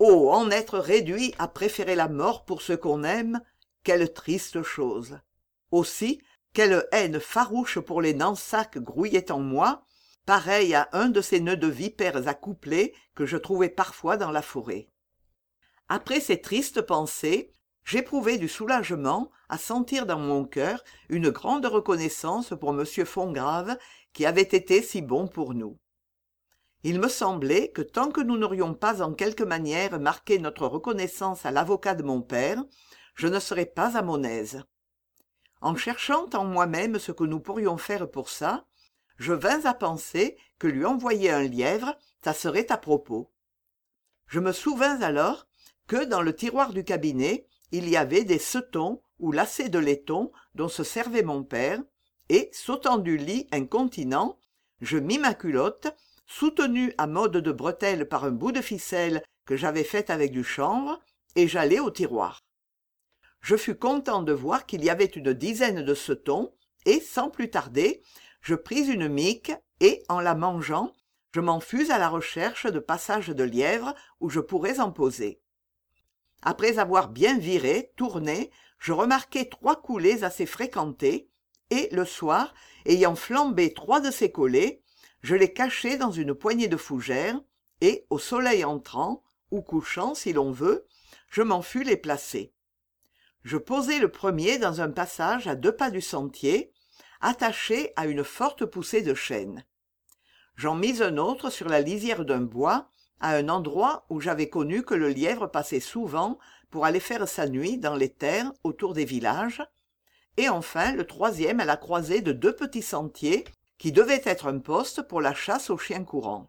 Oh, en être réduit à préférer la mort pour ce qu'on aime, quelle triste chose! Aussi, quelle haine farouche pour les Nansac grouillait en moi, pareil à un de ces nœuds de vipères accouplés que je trouvais parfois dans la forêt. Après ces tristes pensées, j'éprouvai du soulagement à sentir dans mon cœur une grande reconnaissance pour M. Fongrave qui avait été si bon pour nous. Il me semblait que tant que nous n'aurions pas en quelque manière marqué notre reconnaissance à l'avocat de mon père, je ne serais pas à mon aise. En cherchant en moi-même ce que nous pourrions faire pour ça, je vins à penser que lui envoyer un lièvre, ça serait à propos. Je me souvins alors que dans le tiroir du cabinet, il y avait des setons ou lacets de laiton dont se servait mon père, et, sautant du lit incontinent, je mis ma culotte, soutenue à mode de bretelle par un bout de ficelle que j'avais fait avec du chanvre, et j'allai au tiroir. Je fus content de voir qu'il y avait une dizaine de setons, et, sans plus tarder, je pris une mique, et, en la mangeant, je m'en fus à la recherche de passages de lièvre où je pourrais en poser. Après avoir bien viré, tourné, je remarquai trois coulées assez fréquentées, et, le soir, ayant flambé trois de ces collets, je les cachai dans une poignée de fougères, et, au soleil entrant, ou couchant si l'on veut, je m'en fus les placer. Je posai le premier dans un passage à deux pas du sentier, attaché à une forte poussée de chêne. J'en mis un autre sur la lisière d'un bois, à un endroit où j'avais connu que le lièvre passait souvent pour aller faire sa nuit dans les terres autour des villages, et enfin le troisième à la croisée de deux petits sentiers qui devaient être un poste pour la chasse aux chiens courants.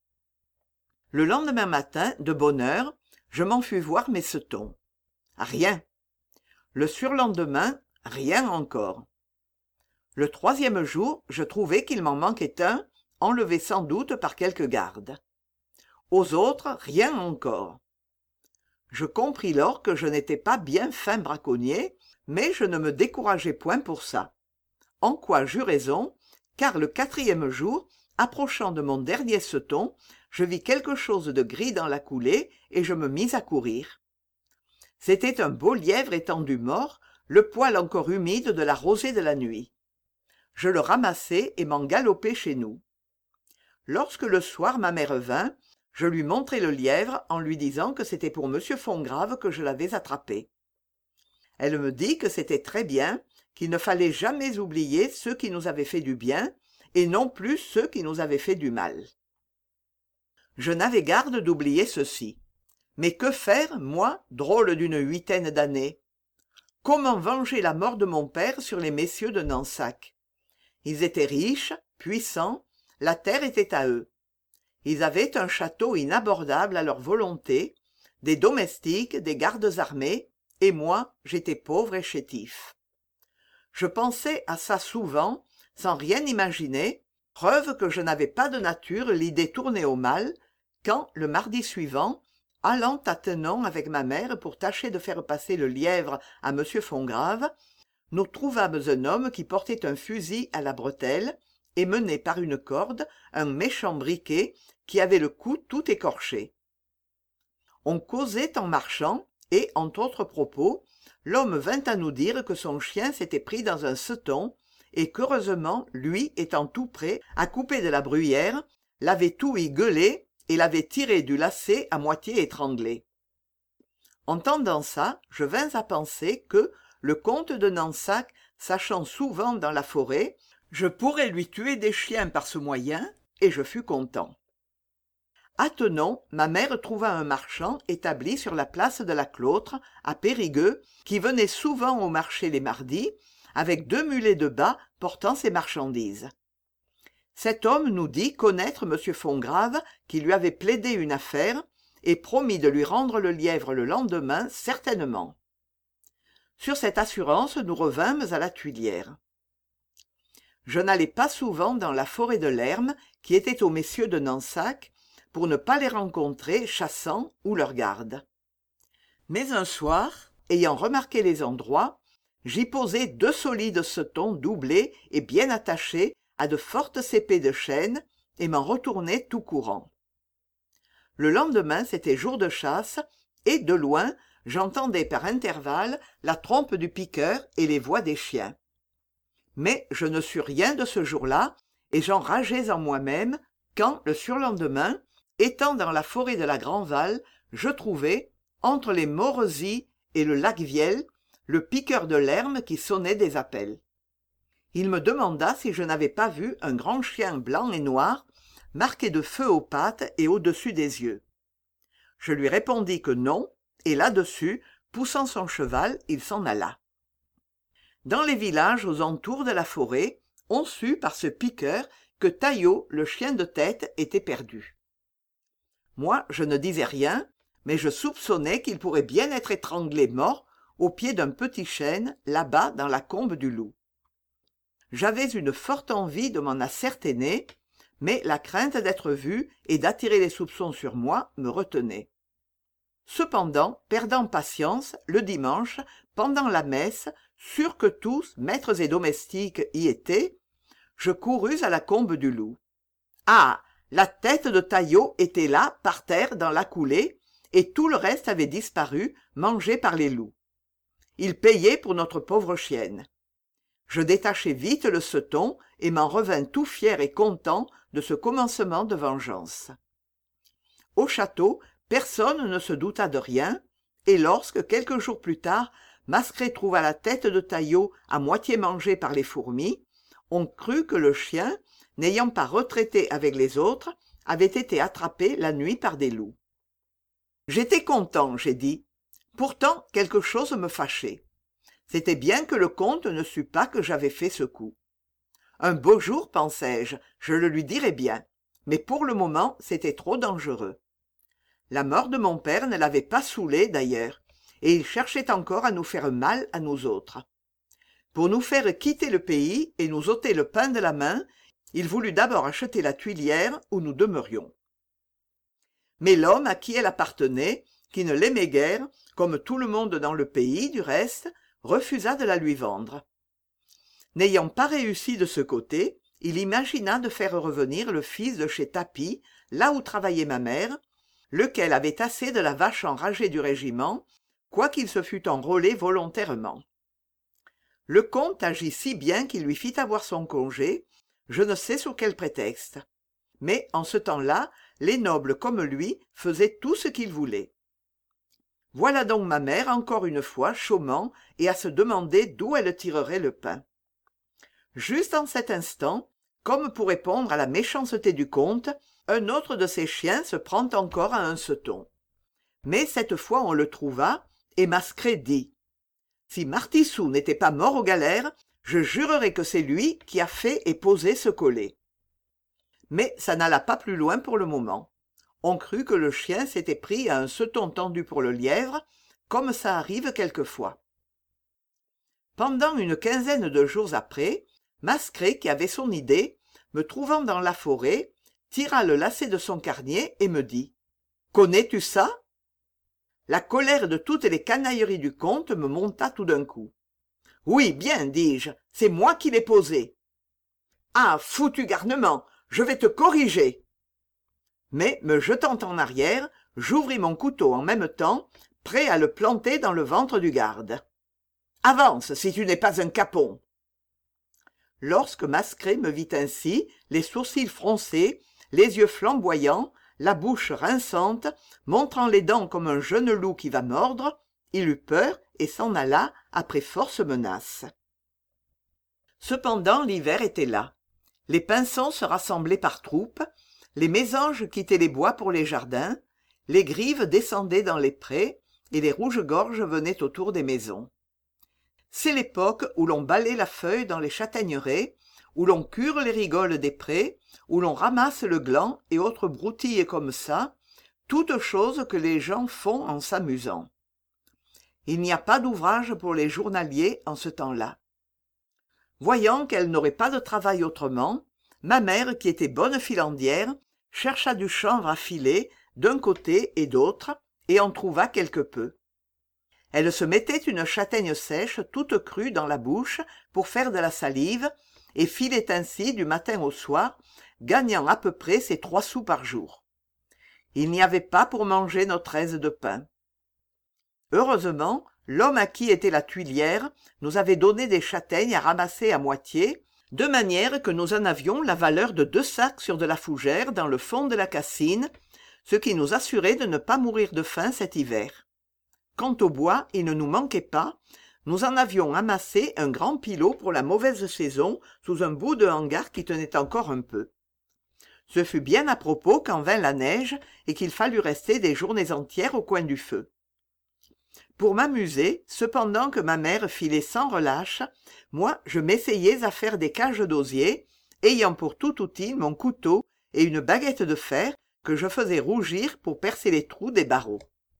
Le lendemain matin, de bonne heure, je m'en fus voir mes setons. Rien. Le surlendemain, rien encore. Le troisième jour, je trouvai qu'il m'en manquait un, enlevé sans doute par quelque garde. Aux autres, rien encore. Je compris lors que je n'étais pas bien fin braconnier, mais je ne me décourageai point pour ça. En quoi j'eus raison, car le quatrième jour, approchant de mon dernier seton, je vis quelque chose de gris dans la coulée et je me mis à courir. C'était un beau lièvre étendu mort, le poil encore humide de la rosée de la nuit. Je le ramassai et m'en galopai chez nous. Lorsque le soir ma mère vint, je lui montrai le lièvre en lui disant que c'était pour M. Fongrave que je l'avais attrapé. Elle me dit que c'était très bien, qu'il ne fallait jamais oublier ceux qui nous avaient fait du bien, et non plus ceux qui nous avaient fait du mal. Je n'avais garde d'oublier ceci. Mais que faire, moi, drôle d'une huitaine d'années? Comment venger la mort de mon père sur les messieurs de Nansac? Ils étaient riches, puissants, la terre était à eux. Ils avaient un château inabordable à leur volonté, des domestiques, des gardes armés, et moi, j'étais pauvre et chétif. Je pensais à ça souvent, sans rien imaginer, preuve que je n'avais pas de nature l'idée tournée au mal, quand, le mardi suivant, allant tâtonnant avec ma mère pour tâcher de faire passer le lièvre à M. Fongrave, nous trouvâmes un homme qui portait un fusil à la bretelle et menait par une corde un méchant briquet qui avait le cou tout écorché. On causait en marchant, et, entre autres propos, l'homme vint à nous dire que son chien s'était pris dans un seton, et qu'heureusement, lui, étant tout prêt à couper de la bruyère, l'avait tout y gueulé et l'avait tiré du lacet à moitié étranglé. Entendant ça, je vins à penser que, le comte de Nansac sachant souvent dans la forêt, je pourrais lui tuer des chiens par ce moyen, et je fus content. À Thonon, ma mère trouva un marchand établi sur la place de la Clotre, à Périgueux, qui venait souvent au marché les mardis, avec deux mulets de bas portant ses marchandises. Cet homme nous dit connaître M. Fongrave, qui lui avait plaidé une affaire, et promit de lui rendre le lièvre le lendemain, certainement. Sur cette assurance, nous revînmes à la Tuilière. Je n'allais pas souvent dans la forêt de l'Herme, qui était aux messieurs de Nansac, pour ne pas les rencontrer chassant ou leur garde. Mais un soir, ayant remarqué les endroits, j'y posai deux solides setons doublés et bien attachés à de fortes épées de chêne, et m'en retournai tout courant. Le lendemain, c'était jour de chasse, et, de loin, j'entendais par intervalles la trompe du piqueur et les voix des chiens. Mais je ne sus rien de ce jour-là, et j'enrageais en moi-même quand, le surlendemain, étant dans la forêt de la Grand'Val, je trouvai, entre les Mauresis et le lac Viel, le piqueur de Lerme qui sonnait des appels. Il me demanda si je n'avais pas vu un grand chien blanc et noir, marqué de feu aux pattes et au-dessus des yeux. Je lui répondis que non, et là-dessus, poussant son cheval, il s'en alla. Dans les villages aux entours de la forêt, on sut par ce piqueur que Taillot, le chien de tête, était perdu. Moi, je ne disais rien, mais je soupçonnais qu'il pourrait bien être étranglé mort au pied d'un petit chêne, là-bas dans la combe du loup. J'avais une forte envie de m'en ascertainer, mais la crainte d'être vu et d'attirer les soupçons sur moi me retenait. Cependant, perdant patience, le dimanche, pendant la messe, sûr que tous, maîtres et domestiques, y étaient, je courus à la combe du loup. Ah! La tête de Taillot était là, par terre, dans la coulée, et tout le reste avait disparu, mangé par les loups. Il payait pour notre pauvre chienne. Je détachai vite le seton et m'en revins tout fier et content de ce commencement de vengeance. Au château, personne ne se douta de rien, et lorsque, quelques jours plus tard, Mascret trouva la tête de Taillot à moitié mangée par les fourmis, on crut que le chien, n'ayant pas retraité avec les autres, avait été attrapé la nuit par des loups. J'étais content, j'ai dit. Pourtant, quelque chose me fâchait. C'était bien que le comte ne sût pas que j'avais fait ce coup. Un beau jour, pensais-je, je le lui dirais bien. Mais pour le moment, c'était trop dangereux. La mort de mon père ne l'avait pas saoulé, d'ailleurs, et il cherchait encore à nous faire mal à nous autres. Pour nous faire quitter le pays et nous ôter le pain de la main, il voulut d'abord acheter la Tuilière où nous demeurions. Mais l'homme à qui elle appartenait, qui ne l'aimait guère, comme tout le monde dans le pays, du reste, refusa de la lui vendre. N'ayant pas réussi de ce côté, il imagina de faire revenir le fils de chez Tapie, là où travaillait ma mère, lequel avait assez de la vache enragée du régiment, quoiqu'il se fût enrôlé volontairement. Le comte agit si bien qu'il lui fit avoir son congé, je ne sais sous quel prétexte. Mais en ce temps-là, les nobles comme lui faisaient tout ce qu'ils voulaient. Voilà donc ma mère encore une fois chômant et à se demander d'où elle tirerait le pain. Juste en cet instant, comme pour répondre à la méchanceté du comte, un autre de ses chiens se prend encore à un seton. Mais cette fois on le trouva, et Mascret dit « Si Martissou n'était pas mort aux galères, je jurerais que c'est lui qui a fait et posé ce collet. » Mais ça n'alla pas plus loin pour le moment. On crut que le chien s'était pris à un seton tendu pour le lièvre, comme ça arrive quelquefois. Pendant une quinzaine de jours après, Mascret, qui avait son idée, me trouvant dans la forêt, tira le lacet de son carnier et me dit « Connais-tu ça ?» La colère de toutes les canailleries du comte me monta tout d'un coup. « Oui, bien, dis-je, c'est moi qui l'ai posé. »« Ah, foutu garnement, je vais te corriger !» Mais, me jetant en arrière, j'ouvris mon couteau en même temps, prêt à le planter dans le ventre du garde. « Avance, si tu n'es pas un capon !» Lorsque Mascret me vit ainsi, les sourcils froncés, les yeux flamboyants, la bouche rinçante, montrant les dents comme un jeune loup qui va mordre, il eut peur et s'en alla après force menaces. Cependant l'hiver était là. Les pinsons se rassemblaient par troupes, les mésanges quittaient les bois pour les jardins, les grives descendaient dans les prés, et les rouges-gorges venaient autour des maisons. C'est l'époque où l'on balaie la feuille dans les châtaigneraies, où l'on cure les rigoles des prés, où l'on ramasse le gland et autres broutilles comme ça, toutes choses que les gens font en s'amusant. Il n'y a pas d'ouvrage pour les journaliers en ce temps-là. Voyant qu'elle n'aurait pas de travail autrement, ma mère, qui était bonne filandière, chercha du chanvre à filer d'un côté et d'autre, et en trouva quelque peu. Elle se mettait une châtaigne sèche toute crue dans la bouche pour faire de la salive, et filait ainsi du matin au soir, gagnant à peu près ses trois sous par jour. Il n'y avait pas pour manger notre aise de pain. Heureusement, l'homme à qui était la tuilière nous avait donné des châtaignes à ramasser à moitié, de manière que nous en avions la valeur de deux sacs sur de la fougère dans le fond de la cassine, ce qui nous assurait de ne pas mourir de faim cet hiver. Quant au bois, il ne nous manquait pas, nous en avions amassé un grand pilot pour la mauvaise saison sous un bout de hangar qui tenait encore un peu. Ce fut bien à propos quand vint la neige et qu'il fallut rester des journées entières au coin du feu. Pour m'amuser, cependant que ma mère filait sans relâche, moi je m'essayais à faire des cages d'osier, ayant pour tout outil mon couteau et une baguette de fer que je faisais rougir pour percer les trous des barreaux.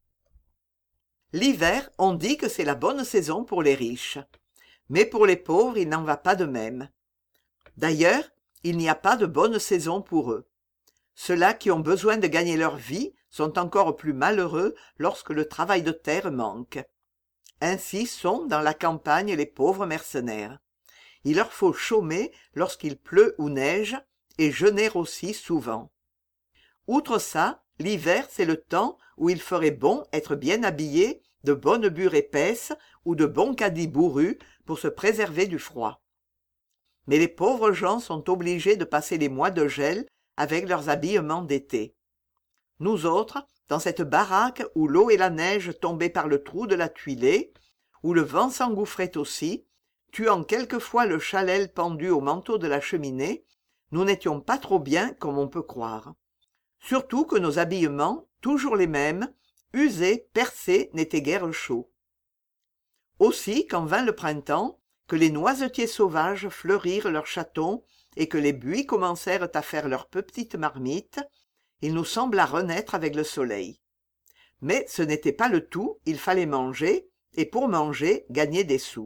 L'hiver, on dit que c'est la bonne saison pour les riches. Mais pour les pauvres, il n'en va pas de même. D'ailleurs, il n'y a pas de bonne saison pour eux. Ceux-là qui ont besoin de gagner leur vie sont encore plus malheureux lorsque le travail de terre manque. Ainsi sont dans la campagne les pauvres mercenaires. Il leur faut chômer lorsqu'il pleut ou neige, et jeûner aussi souvent. Outre ça, l'hiver, c'est le temps où il ferait bon être bien habillé, de bonnes bures épaisses ou de bons cadis bourrus pour se préserver du froid. Mais les pauvres gens sont obligés de passer les mois de gel avec leurs habillements d'été. Nous autres, dans cette baraque où l'eau et la neige tombaient par le trou de la tuilée, où le vent s'engouffrait aussi, tuant quelquefois le chalel pendu au manteau de la cheminée, nous n'étions pas trop bien comme on peut croire. Surtout que nos habillements, toujours les mêmes, usés, percés, n'étaient guère chauds. Aussi, quand vint le printemps, que les noisetiers sauvages fleurirent leurs chatons et que les buis commencèrent à faire leurs petites marmites, il nous sembla renaître avec le soleil. Mais ce n'était pas le tout, il fallait manger, et pour manger, gagner des sous.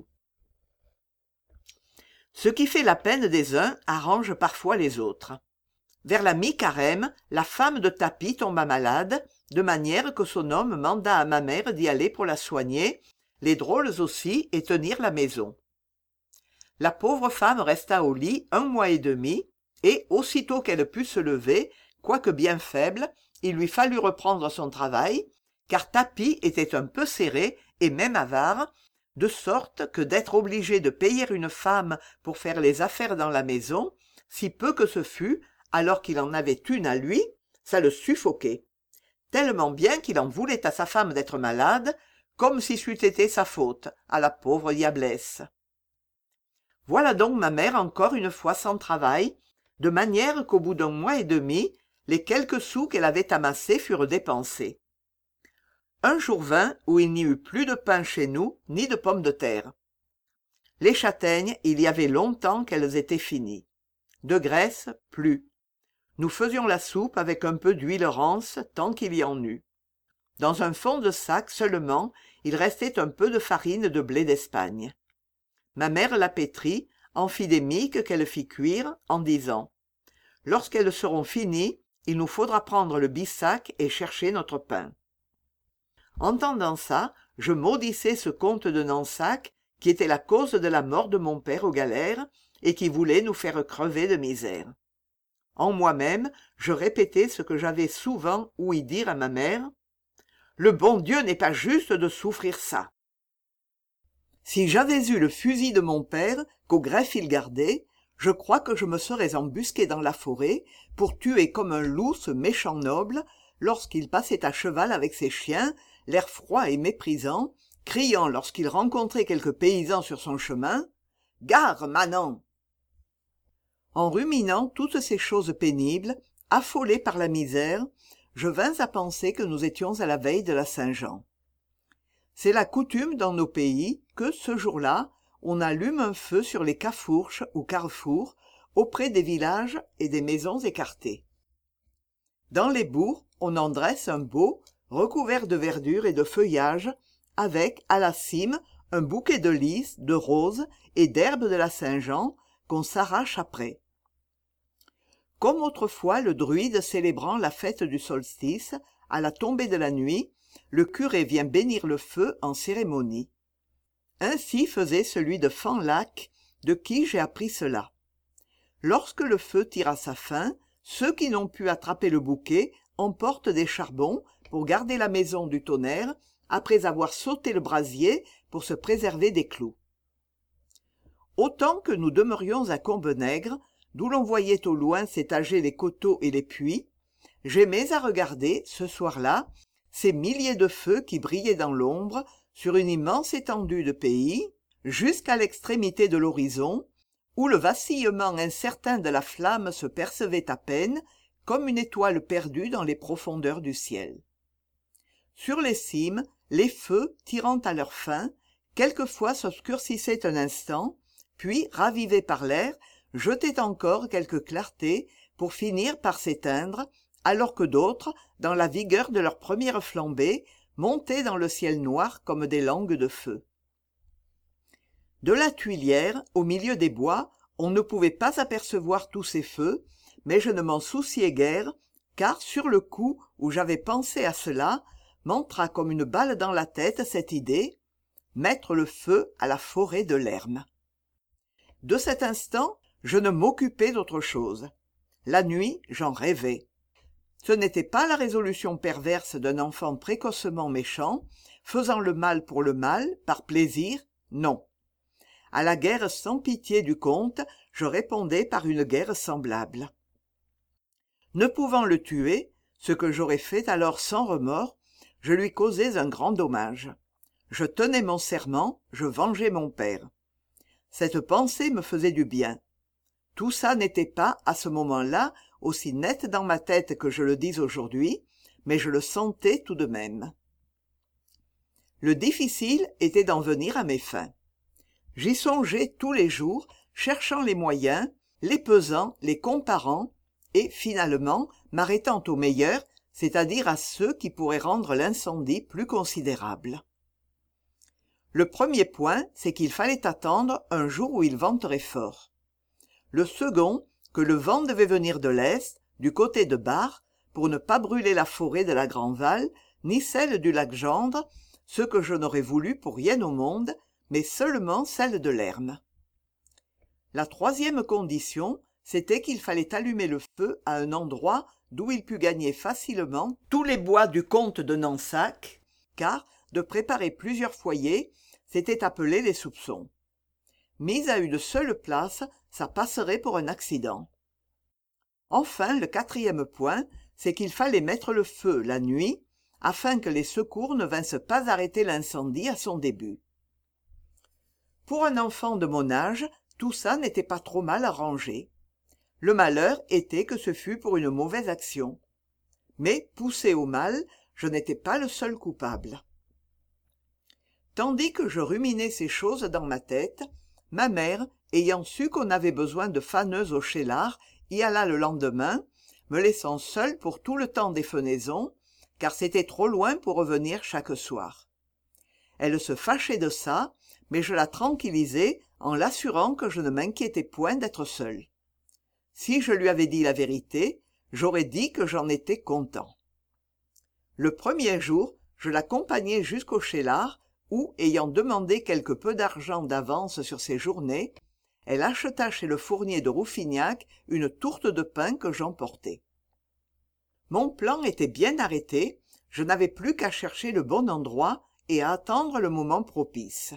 Ce qui fait la peine des uns arrange parfois les autres. Vers la mi-carême, la femme de Tapis tomba malade, de manière que son homme manda à ma mère d'y aller pour la soigner, les drôles aussi, et tenir la maison. La pauvre femme resta au lit un mois et demi, et aussitôt qu'elle put se lever, quoique bien faible, il lui fallut reprendre son travail, car Tapis était un peu serré et même avare, de sorte que d'être obligé de payer une femme pour faire les affaires dans la maison, si peu que ce fût, alors qu'il en avait une à lui, ça le suffoquait. Tellement bien qu'il en voulait à sa femme d'être malade, comme si c'eût été sa faute, à la pauvre diablesse. Voilà donc ma mère encore une fois sans travail, de manière qu'au bout d'un mois et demi, les quelques sous qu'elle avait amassés furent dépensés. Un jour vint où il n'y eut plus de pain chez nous, ni de pommes de terre. Les châtaignes, il y avait longtemps qu'elles étaient finies. De graisse, plus. Nous faisions la soupe avec un peu d'huile rance, tant qu'il y en eut. Dans un fond de sac seulement, il restait un peu de farine de blé d'Espagne. Ma mère la pétrit, en fit des miques qu'elle fit cuire, en disant « Lorsqu'elles seront finies, il nous faudra prendre le bissac et chercher notre pain. » Entendant ça, je maudissais ce comte de Nansac, qui était la cause de la mort de mon père aux galères, et qui voulait nous faire crever de misère. En moi-même, je répétais ce que j'avais souvent ouï dire à ma mère « Le bon Dieu n'est pas juste de souffrir ça. » Si j'avais eu le fusil de mon père, qu'au greffe il gardait, je crois que je me serais embusqué dans la forêt pour tuer comme un loup ce méchant noble, lorsqu'il passait à cheval avec ses chiens, l'air froid et méprisant, criant lorsqu'il rencontrait quelques paysans sur son chemin « Gare, manant !» En ruminant toutes ces choses pénibles, affolé par la misère, je vins à penser que nous étions à la veille de la Saint-Jean. C'est la coutume dans nos pays que, ce jour-là, on allume un feu sur les cafourches ou carrefours, auprès des villages et des maisons écartées. Dans les bourgs, on en dresse un beau, recouvert de verdure et de feuillage, avec, à la cime, un bouquet de lys, de roses et d'herbes de la Saint-Jean qu'on s'arrache après. Comme autrefois le druide célébrant la fête du solstice, à la tombée de la nuit, le curé vient bénir le feu en cérémonie. Ainsi faisait celui de Fanlac, de qui j'ai appris cela. Lorsque le feu tira sa fin, ceux qui n'ont pu attraper le bouquet emportent des charbons pour garder la maison du tonnerre après avoir sauté le brasier pour se préserver des clous. Autant que nous demeurions à Combnègre, d'où l'on voyait au loin s'étager les coteaux et les puits, j'aimais à regarder, ce soir-là, ces milliers de feux qui brillaient dans l'ombre sur une immense étendue de pays, jusqu'à l'extrémité de l'horizon, où le vacillement incertain de la flamme se percevait à peine, comme une étoile perdue dans les profondeurs du ciel. Sur les cimes, les feux, tirant à leur fin, quelquefois s'obscurcissaient un instant, puis, ravivés par l'air, jetaient encore quelque clarté pour finir par s'éteindre, alors que d'autres, dans la vigueur de leur première flambée, montaient dans le ciel noir comme des langues de feu. De la Tuilière, au milieu des bois, on ne pouvait pas apercevoir tous ces feux, mais je ne m'en souciais guère, car sur le coup où j'avais pensé à cela, m'entra comme une balle dans la tête cette idée, mettre le feu à la forêt de Lerme. De cet instant, je ne m'occupais d'autre chose. La nuit, j'en rêvais. Ce n'était pas la résolution perverse d'un enfant précocement méchant, faisant le mal pour le mal, par plaisir, non. À la guerre sans pitié du comte, je répondais par une guerre semblable. Ne pouvant le tuer, ce que j'aurais fait alors sans remords, je lui causais un grand dommage. Je tenais mon serment, je vengeais mon père. Cette pensée me faisait du bien. Tout ça n'était pas, à ce moment-là, aussi net dans ma tête que je le dis aujourd'hui, mais je le sentais tout de même. Le difficile était d'en venir à mes fins. J'y songeais tous les jours, cherchant les moyens, les pesant, les comparant, et, finalement, m'arrêtant aux meilleurs, c'est-à-dire à ceux qui pourraient rendre l'incendie plus considérable. Le premier point, c'est qu'il fallait attendre un jour où il venterait fort. Le second, que le vent devait venir de l'est, du côté de Bar, pour ne pas brûler la forêt de la Grand'Val, ni celle du lac Gendre, ce que je n'aurais voulu pour rien au monde, mais seulement celle de Lerme. La troisième condition, c'était qu'il fallait allumer le feu à un endroit d'où il pût gagner facilement tous les bois du comte de Nansac, car, de préparer plusieurs foyers, c'était appeler les soupçons. Mis à une seule place, ça passerait pour un accident. Enfin, le quatrième point, c'est qu'il fallait mettre le feu la nuit, afin que les secours ne vinssent pas arrêter l'incendie à son début. Pour un enfant de mon âge, tout ça n'était pas trop mal arrangé. Le malheur était que ce fût pour une mauvaise action. Mais, poussé au mal, je n'étais pas le seul coupable. Tandis que je ruminais ces choses dans ma tête, ma mère, ayant su qu'on avait besoin de faneuses au Cheylard, y alla le lendemain, me laissant seule pour tout le temps des fenaisons, car c'était trop loin pour revenir chaque soir. Elle se fâchait de ça, mais je la tranquillisais en l'assurant que je ne m'inquiétais point d'être seule. Si je lui avais dit la vérité, j'aurais dit que j'en étais content. Le premier jour, je l'accompagnai jusqu'au Cheylard, où, ayant demandé quelque peu d'argent d'avance sur ses journées, elle acheta chez le fournier de Rouffignac une tourte de pain que j'emportai. Mon plan était bien arrêté, je n'avais plus qu'à chercher le bon endroit et à attendre le moment propice.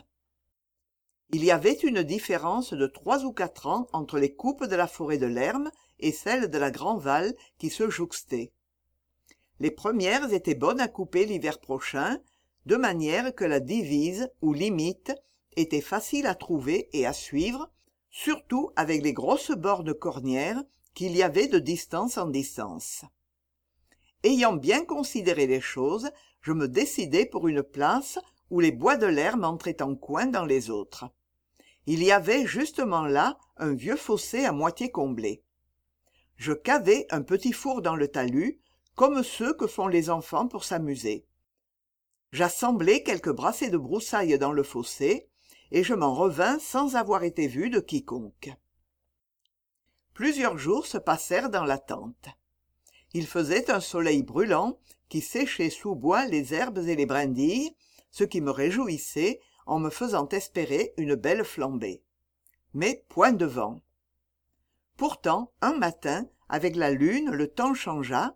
Il y avait une différence de trois ou quatre ans entre les coupes de la forêt de Lerme et celles de la Grand'Val qui se jouxtaient. Les premières étaient bonnes à couper l'hiver prochain, de manière que la divise ou limite était facile à trouver et à suivre, surtout avec les grosses bornes cornières qu'il y avait de distance en distance. Ayant bien considéré les choses, je me décidai pour une place où les bois de Lerme entraient en coin dans les autres. Il y avait justement là un vieux fossé à moitié comblé. Je cavai un petit four dans le talus, comme ceux que font les enfants pour s'amuser. J'assemblai quelques brassées de broussailles dans le fossé, et je m'en revins sans avoir été vu de quiconque. Plusieurs jours se passèrent dans l'attente. Il faisait un soleil brûlant qui séchait sous bois les herbes et les brindilles, ce qui me réjouissait en me faisant espérer une belle flambée. Mais point de vent. Pourtant, un matin, avec la lune, le temps changea,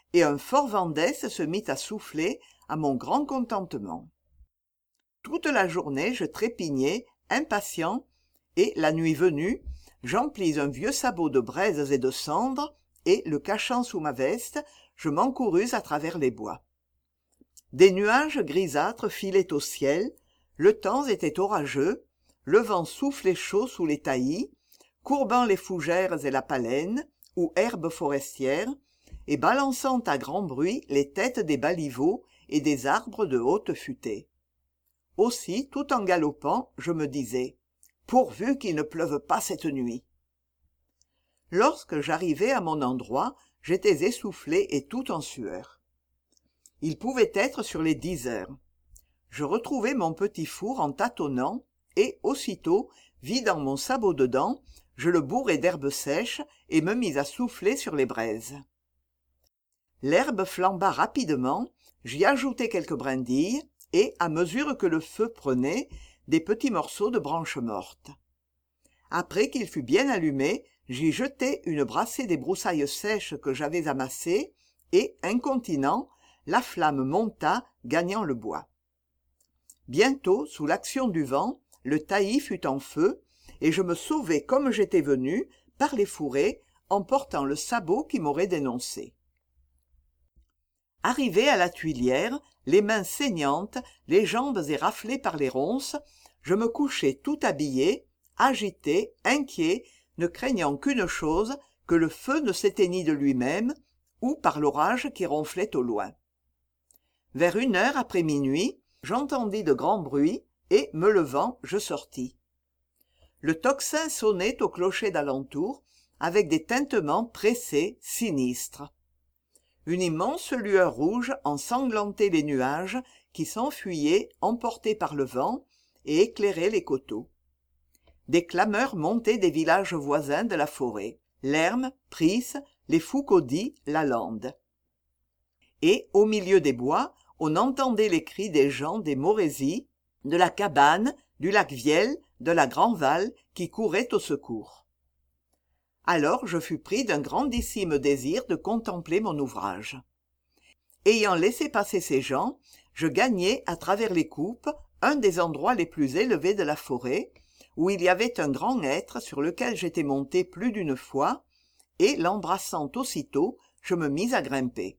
et un fort vent d'est se mit à souffler à mon grand contentement. Toute la journée je trépignais, impatient, et, la nuit venue, j'emplis un vieux sabot de braises et de cendres, et, le cachant sous ma veste, je m'encourus à travers les bois. Des nuages grisâtres filaient au ciel, le temps était orageux, le vent soufflait chaud sous les taillis, courbant les fougères et la palène, ou herbes forestières, et balançant à grand bruit les têtes des baliveaux et des arbres de haute futée. Aussi, tout en galopant, je me disais « Pourvu qu'il ne pleuve pas cette nuit !» Lorsque j'arrivai à mon endroit, j'étais essoufflé et tout en sueur. Il pouvait être sur les dix heures. Je retrouvai mon petit four en tâtonnant, et, aussitôt, vidant mon sabot dedans, je le bourrai d'herbes sèches et me mis à souffler sur les braises. L'herbe flamba rapidement, j'y ajoutai quelques brindilles, et, à mesure que le feu prenait, des petits morceaux de branches mortes. Après qu'il fut bien allumé, j'y jetai une brassée des broussailles sèches que j'avais amassées, et, incontinent, la flamme monta, gagnant le bois. Bientôt, sous l'action du vent, le taillis fut en feu, et je me sauvai comme j'étais venu, par les fourrés, en portant le sabot qui m'aurait dénoncé. Arrivé à la tuilière, les mains saignantes, les jambes éraflées par les ronces, je me couchai tout habillé, agité, inquiet, ne craignant qu'une chose, que le feu ne s'éteignît de lui-même, ou par l'orage qui ronflait au loin. Vers une heure après minuit, j'entendis de grands bruits, et, me levant, je sortis. Le tocsin sonnait au clocher d'alentour, avec des tintements pressés, sinistres. Une immense lueur rouge ensanglantait les nuages qui s'enfuyaient, emportés par le vent, et éclairaient les coteaux. Des clameurs montaient des villages voisins de la forêt, Lermes, Pris, les Foucaudis, la Lande. Et, au milieu des bois, on entendait les cris des gens des Maurésys, de la Cabane, du lac Vielle, de la Grand'Val, qui couraient au secours. Alors je fus pris d'un grandissime désir de contempler mon ouvrage. Ayant laissé passer ces gens, je gagnai à travers les coupes un des endroits les plus élevés de la forêt, où il y avait un grand hêtre sur lequel j'étais monté plus d'une fois, et, l'embrassant aussitôt, je me mis à grimper.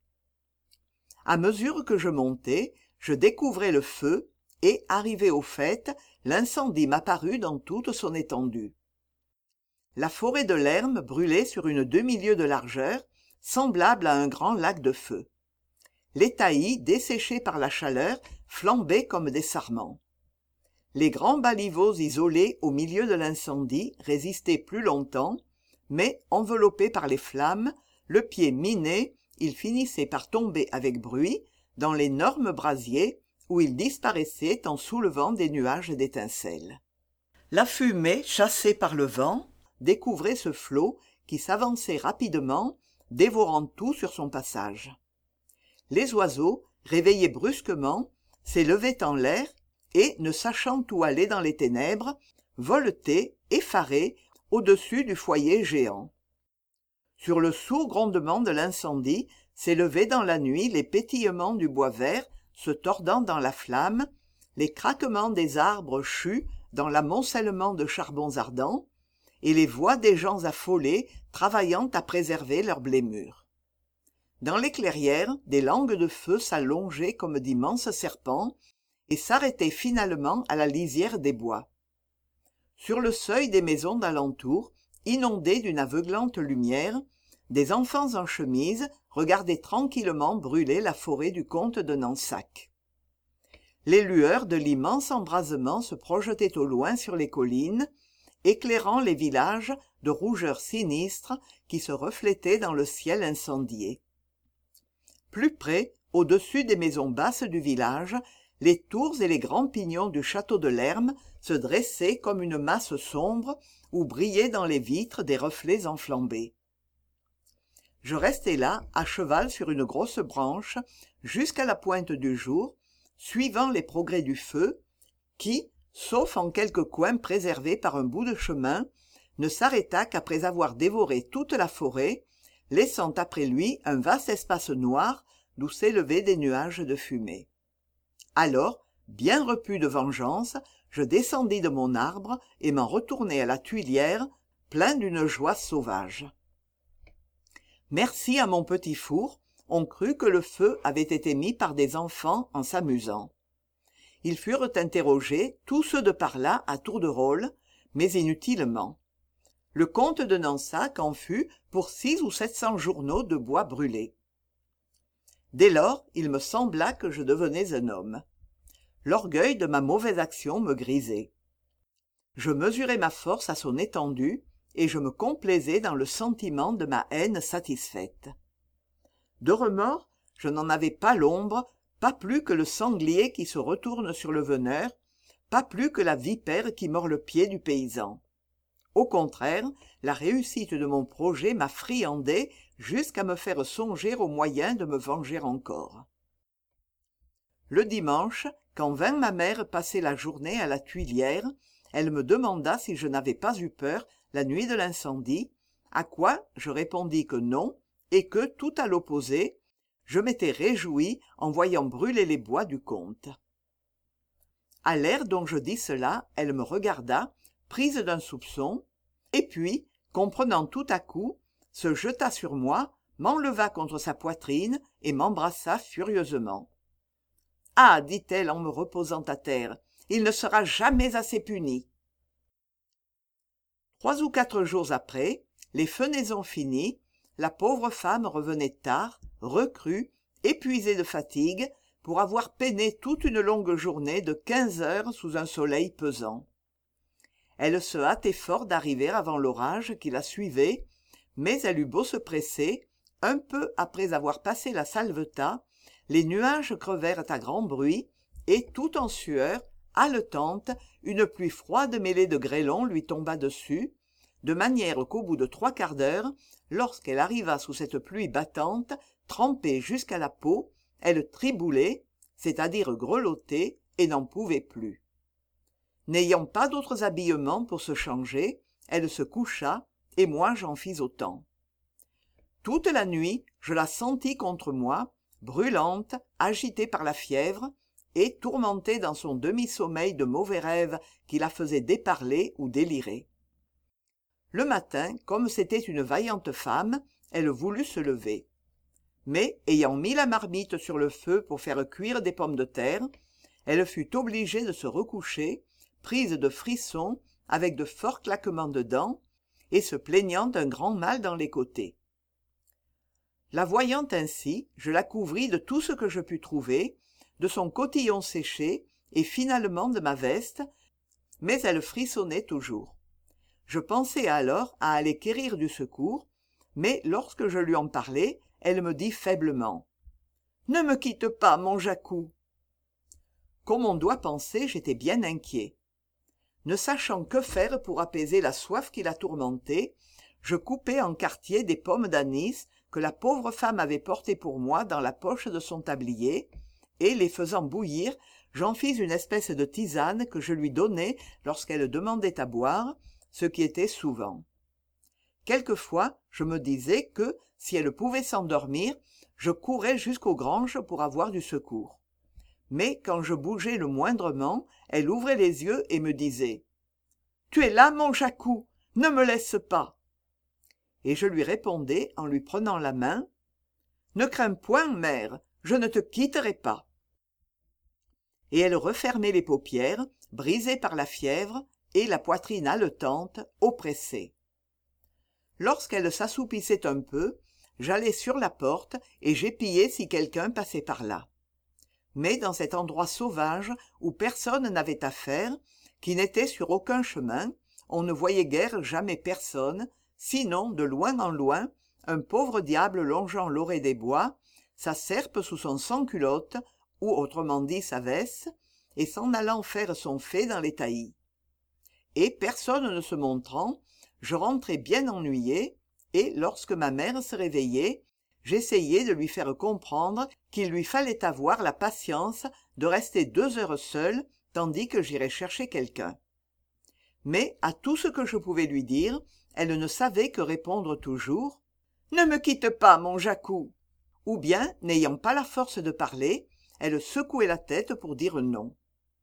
À mesure que je montais, je découvrais le feu, et, arrivé au faîte, l'incendie m'apparut dans toute son étendue. La forêt de Lermes brûlait sur une demi-lieue de largeur, semblable à un grand lac de feu. Les taillis, desséchés par la chaleur, flambaient comme des sarments. Les grands baliveaux isolés au milieu de l'incendie résistaient plus longtemps, mais, enveloppés par les flammes, le pied miné, ils finissaient par tomber avec bruit dans l'énorme brasier où ils disparaissaient en soulevant des nuages d'étincelles. La fumée, chassée par le vent, découvrait ce flot qui s'avançait rapidement, dévorant tout sur son passage. Les oiseaux, réveillés brusquement, s'élevaient en l'air et, ne sachant où aller dans les ténèbres, voletaient, effarés, au-dessus du foyer géant. Sur le sourd grondement de l'incendie s'élevaient dans la nuit les pétillements du bois vert se tordant dans la flamme, les craquements des arbres chus dans l'amoncellement de charbons ardents, et les voix des gens affolés travaillant à préserver leur blé mûr. Dans les clairières, des langues de feu s'allongeaient comme d'immenses serpents et s'arrêtaient finalement à la lisière des bois. Sur le seuil des maisons d'alentour, inondées d'une aveuglante lumière, des enfants en chemise regardaient tranquillement brûler la forêt du comte de Nansac. Les lueurs de l'immense embrasement se projetaient au loin sur les collines, éclairant les villages de rougeur sinistre qui se reflétaient dans le ciel incendié. Plus près, au-dessus des maisons basses du village, les tours et les grands pignons du château de Lermes se dressaient comme une masse sombre où brillaient dans les vitres des reflets enflammés. Je restai là, à cheval sur une grosse branche, jusqu'à la pointe du jour, suivant les progrès du feu, qui, sauf en quelques coins préservés par un bout de chemin, ne s'arrêta qu'après avoir dévoré toute la forêt, laissant après lui un vaste espace noir d'où s'élevaient des nuages de fumée. Alors, bien repu de vengeance, je descendis de mon arbre et m'en retournai à la Tuilière, plein d'une joie sauvage. Merci à mon petit four, on crut que le feu avait été mis par des enfants en s'amusant. Ils furent interrogés, tous ceux de par là, à tour de rôle, mais inutilement. Le comte de Nansac en fut pour six ou sept cents journaux de bois brûlés. Dès lors, il me sembla que je devenais un homme. L'orgueil de ma mauvaise action me grisait. Je mesurais ma force à son étendue, et je me complaisais dans le sentiment de ma haine satisfaite. De remords, je n'en avais pas l'ombre, pas plus que le sanglier qui se retourne sur le veneur, pas plus que la vipère qui mord le pied du paysan. Au contraire, la réussite de mon projet m'a friandé jusqu'à me faire songer aux moyens de me venger encore. Le dimanche, quand vint ma mère passer la journée à la Tuilière, elle me demanda si je n'avais pas eu peur la nuit de l'incendie, à quoi je répondis que non, et que, tout à l'opposé, je m'étais réjoui en voyant brûler les bois du comte. À l'air dont je dis cela, elle me regarda, prise d'un soupçon, et puis, comprenant tout à coup, se jeta sur moi, m'enleva contre sa poitrine et m'embrassa furieusement. « Ah !» dit-elle en me reposant à terre, « il ne sera jamais assez puni. » Trois ou quatre jours après, les fenaisons finies, la pauvre femme revenait tard, recrue, épuisée de fatigue, pour avoir peiné toute une longue journée de quinze heures sous un soleil pesant. Elle se hâtait fort d'arriver avant l'orage qui la suivait, mais elle eut beau se presser, un peu après avoir passé la Salvetat, les nuages crevèrent à grand bruit, et tout en sueur, haletante, une pluie froide mêlée de grêlons lui tomba dessus, de manière qu'au bout de trois quarts d'heure, lorsqu'elle arriva sous cette pluie battante, trempée jusqu'à la peau, elle triboulait, c'est-à-dire grelottait, et n'en pouvait plus. N'ayant pas d'autres habillements pour se changer, elle se coucha, et moi j'en fis autant. Toute la nuit, je la sentis contre moi, brûlante, agitée par la fièvre, et tourmentée dans son demi-sommeil de mauvais rêves qui la faisaient déparler ou délirer. Le matin, comme c'était une vaillante femme, elle voulut se lever. Mais, ayant mis la marmite sur le feu pour faire cuire des pommes de terre, elle fut obligée de se recoucher, prise de frissons, avec de forts claquements de dents, et se plaignant d'un grand mal dans les côtés. La voyant ainsi, je la couvris de tout ce que je pus trouver, de son cotillon séché, et finalement de ma veste, mais elle frissonnait toujours. Je pensais alors à aller quérir du secours, mais lorsque je lui en parlai, elle me dit faiblement « Ne me quitte pas, mon Jacou !» Comme on doit penser, j'étais bien inquiet. Ne sachant que faire pour apaiser la soif qui la tourmentait, je coupai en quartiers des pommes d'anis que la pauvre femme avait portées pour moi dans la poche de son tablier, et, les faisant bouillir, j'en fis une espèce de tisane que je lui donnais lorsqu'elle demandait à boire, ce qui était souvent. Quelquefois, je me disais que, si elle pouvait s'endormir, je courais jusqu'aux granges pour avoir du secours. Mais quand je bougeais le moindrement, elle ouvrait les yeux et me disait « Tu es là, mon Jacou, ne me laisse pas !» Et je lui répondais en lui prenant la main « Ne crains point, mère, je ne te quitterai pas !» Et elle refermait les paupières, brisée par la fièvre, et la poitrine haletante, oppressée. Lorsqu'elle s'assoupissait un peu, j'allais sur la porte et j'épiais si quelqu'un passait par là. Mais dans cet endroit sauvage où personne n'avait affaire, qui n'était sur aucun chemin, on ne voyait guère jamais personne, sinon, de loin en loin, un pauvre diable longeant l'orée des bois, sa serpe sous son sans-culotte, ou autrement dit sa veste, et s'en allant faire son fait dans les taillis. Et, personne ne se montrant, je rentrais bien ennuyé, et, lorsque ma mère se réveillait, j'essayais de lui faire comprendre qu'il lui fallait avoir la patience de rester deux heures seule, tandis que j'irais chercher quelqu'un. Mais, à tout ce que je pouvais lui dire, elle ne savait que répondre toujours Ne me quitte pas, mon Jacou. Ou bien, n'ayant pas la force de parler, elle secouait la tête pour dire non.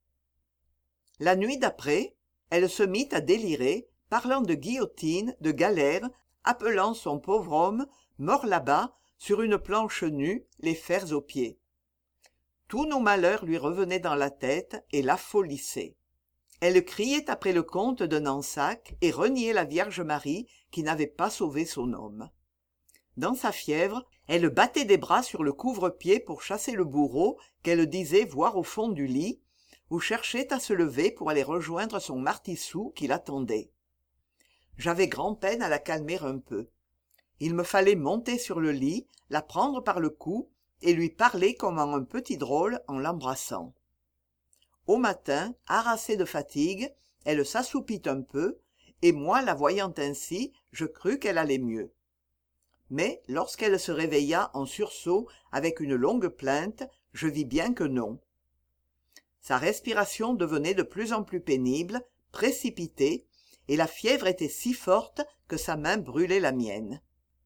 La nuit d'après, elle se mit à délirer, parlant de guillotine, de galère, appelant son pauvre homme, mort là-bas, sur une planche nue, les fers aux pieds. Tous nos malheurs lui revenaient dans la tête et l'affolissaient. Elle criait après le comte de Nansac et reniait la Vierge Marie qui n'avait pas sauvé son homme. Dans sa fièvre, elle battait des bras sur le couvre-pied pour chasser le bourreau qu'elle disait voir au fond du lit, ou cherchait à se lever pour aller rejoindre son martissou qui l'attendait. J'avais grand-peine à la calmer un peu. Il me fallait monter sur le lit, la prendre par le cou et lui parler comme à un petit drôle en l'embrassant. Au matin, harassée de fatigue, elle s'assoupit un peu, et moi, la voyant ainsi, je crus qu'elle allait mieux. Mais lorsqu'elle se réveilla en sursaut avec une longue plainte, je vis bien que non. Sa respiration devenait de plus en plus pénible, précipitée, et la fièvre était si forte que sa main brûlait la mienne.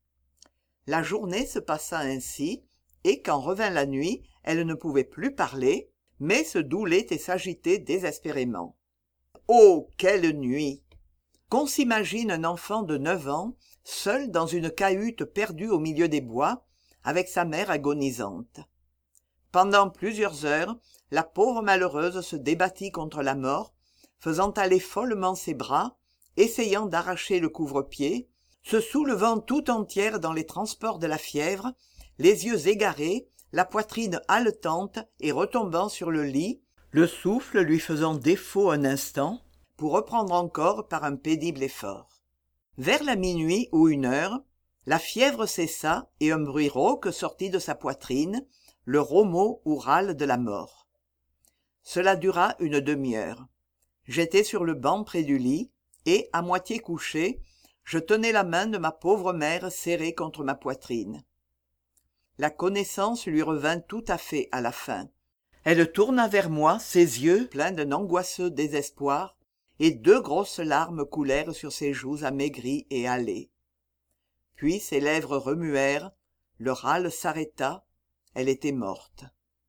La journée se passa ainsi, et quand revint la nuit, elle ne pouvait plus parler, mais se doulait et s'agitait désespérément. Oh, quelle nuit! Qu'on s'imagine un enfant de neuf ans, seul dans une cahute perdue au milieu des bois, avec sa mère agonisante. Pendant plusieurs heures, la pauvre malheureuse se débattit contre la mort, faisant aller follement ses bras, essayant d'arracher le couvre-pied, se soulevant tout entière dans les transports de la fièvre, les yeux égarés, la poitrine haletante et retombant sur le lit, le souffle lui faisant défaut un instant, pour reprendre encore par un pénible effort. Vers la minuit ou une heure, la fièvre cessa et un bruit rauque sortit de sa poitrine, le romo ou râle de la mort. Cela dura une demi-heure. J'étais sur le banc près du lit, et, à moitié couché, je tenais la main de ma pauvre mère serrée contre ma poitrine. La connaissance lui revint tout à fait à la fin. Elle tourna vers moi ses yeux pleins d'un angoisseux désespoir, et deux grosses larmes coulèrent sur ses joues amaigries et hâlées. Puis ses lèvres remuèrent, le râle s'arrêta, elle était morte.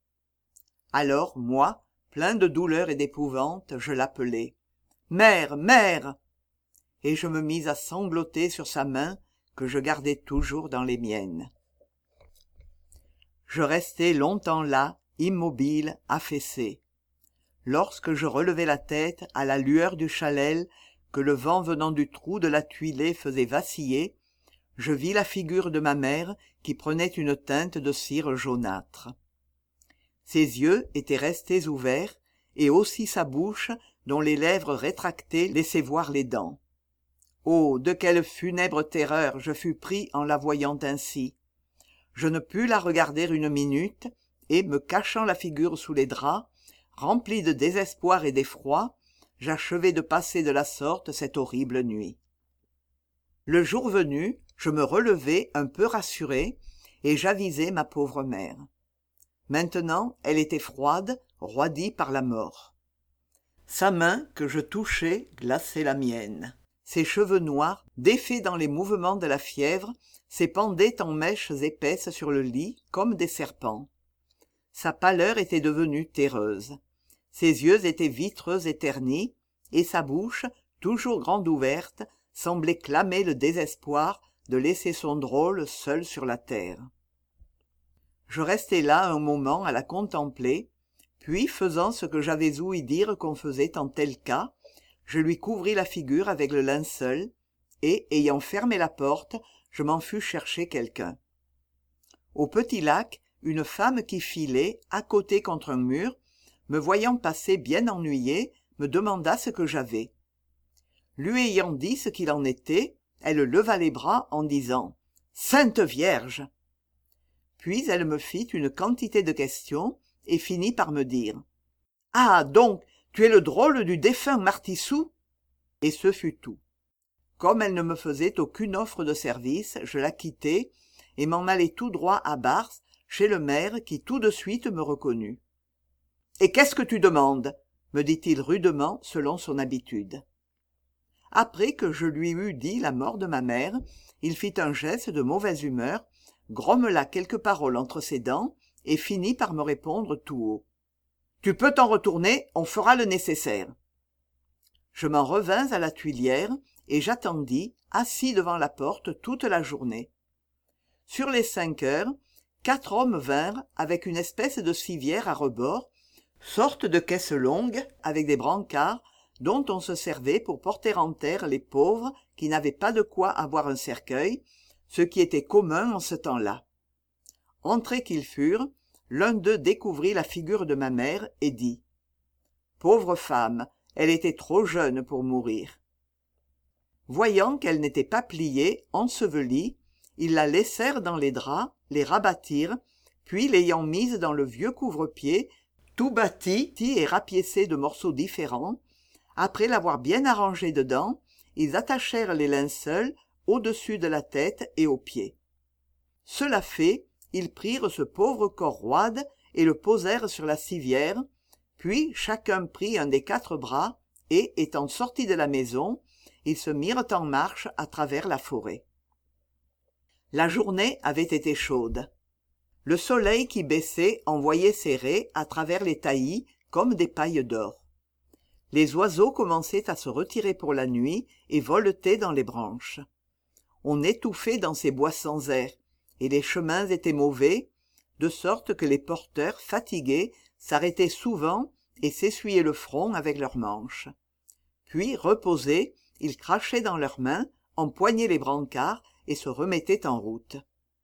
Alors, moi, plein de douleur et d'épouvante, je l'appelai. « Mère, mère !» Et je me mis à sangloter sur sa main que je gardais toujours dans les miennes. Je restai longtemps là, immobile, affaissé. Lorsque je relevai la tête à la lueur du chalel que le vent venant du trou de la tuilée faisait vaciller, je vis la figure de ma mère qui prenait une teinte de cire jaunâtre. Ses yeux étaient restés ouverts, et aussi sa bouche, dont les lèvres rétractées laissaient voir les dents. Oh, de quelle funèbre terreur je fus pris en la voyant ainsi! Je ne pus la regarder une minute, et, me cachant la figure sous les draps, rempli de désespoir et d'effroi, j'achevai de passer de la sorte cette horrible nuit. Le jour venu, je me relevai un peu rassuré, et j'avisai ma pauvre mère. Maintenant, elle était froide, roidie par la mort. Sa main, que je touchais, glaçait la mienne. Ses cheveux noirs, défaits dans les mouvements de la fièvre, s'épandaient en mèches épaisses sur le lit, comme des serpents. Sa pâleur était devenue terreuse. Ses yeux étaient vitreux et ternis, et sa bouche, toujours grande ouverte, semblait clamer le désespoir de laisser son drôle seul sur la terre. Je restai là un moment à la contempler, puis, faisant ce que j'avais ouï dire qu'on faisait en tel cas, je lui couvris la figure avec le linceul, et, ayant fermé la porte, je m'en fus chercher quelqu'un. Au petit lac, une femme qui filait, acotée contre un mur, me voyant passer bien ennuyée, me demanda ce que j'avais. Lui ayant dit ce qu'il en était, elle leva les bras en disant « Sainte Vierge !» Puis elle me fit une quantité de questions et finit par me dire « Ah, donc, tu es le drôle du défunt Martissou ?» Et ce fut tout. Comme elle ne me faisait aucune offre de service, je la quittai et m'en allai tout droit à Bars, chez le maire qui tout de suite me reconnut. « Et qu'est-ce que tu demandes ?» me dit-il rudement selon son habitude. Après que je lui eus dit la mort de ma mère, il fit un geste de mauvaise humeur, grommela quelques paroles entre ses dents, et finit par me répondre tout haut. « Tu peux t'en retourner, on fera le nécessaire. » Je m'en revins à la Tuilière, et j'attendis, assis devant la porte, toute la journée. Sur les cinq heures, quatre hommes vinrent avec une espèce de civière à rebord, sorte de caisse longue avec des brancards dont on se servait pour porter en terre les pauvres qui n'avaient pas de quoi avoir un cercueil, ce qui était commun en ce temps-là. Entrés qu'ils furent, l'un d'eux découvrit la figure de ma mère et dit « Pauvre femme, elle était trop jeune pour mourir. » Voyant qu'elle n'était pas pliée, ensevelie, ils la laissèrent dans les draps, les rabattirent, puis l'ayant mise dans le vieux couvre-pied, tout bâti et rapiécé de morceaux différents, après l'avoir bien arrangé dedans, ils attachèrent les linceuls au-dessus de la tête et aux pieds. Cela fait, ils prirent ce pauvre corps roide et le posèrent sur la civière, puis chacun prit un des quatre bras et, étant sortis de la maison, ils se mirent en marche à travers la forêt. La journée avait été chaude. Le soleil qui baissait envoyait ses raies à travers les taillis comme des pailles d'or. Les oiseaux commençaient à se retirer pour la nuit et voletaient dans les branches. On étouffait dans ces bois sans air, et les chemins étaient mauvais, de sorte que les porteurs, fatigués, s'arrêtaient souvent et s'essuyaient le front avec leurs manches. Puis, reposés, ils crachaient dans leurs mains, empoignaient les brancards et se remettaient en route.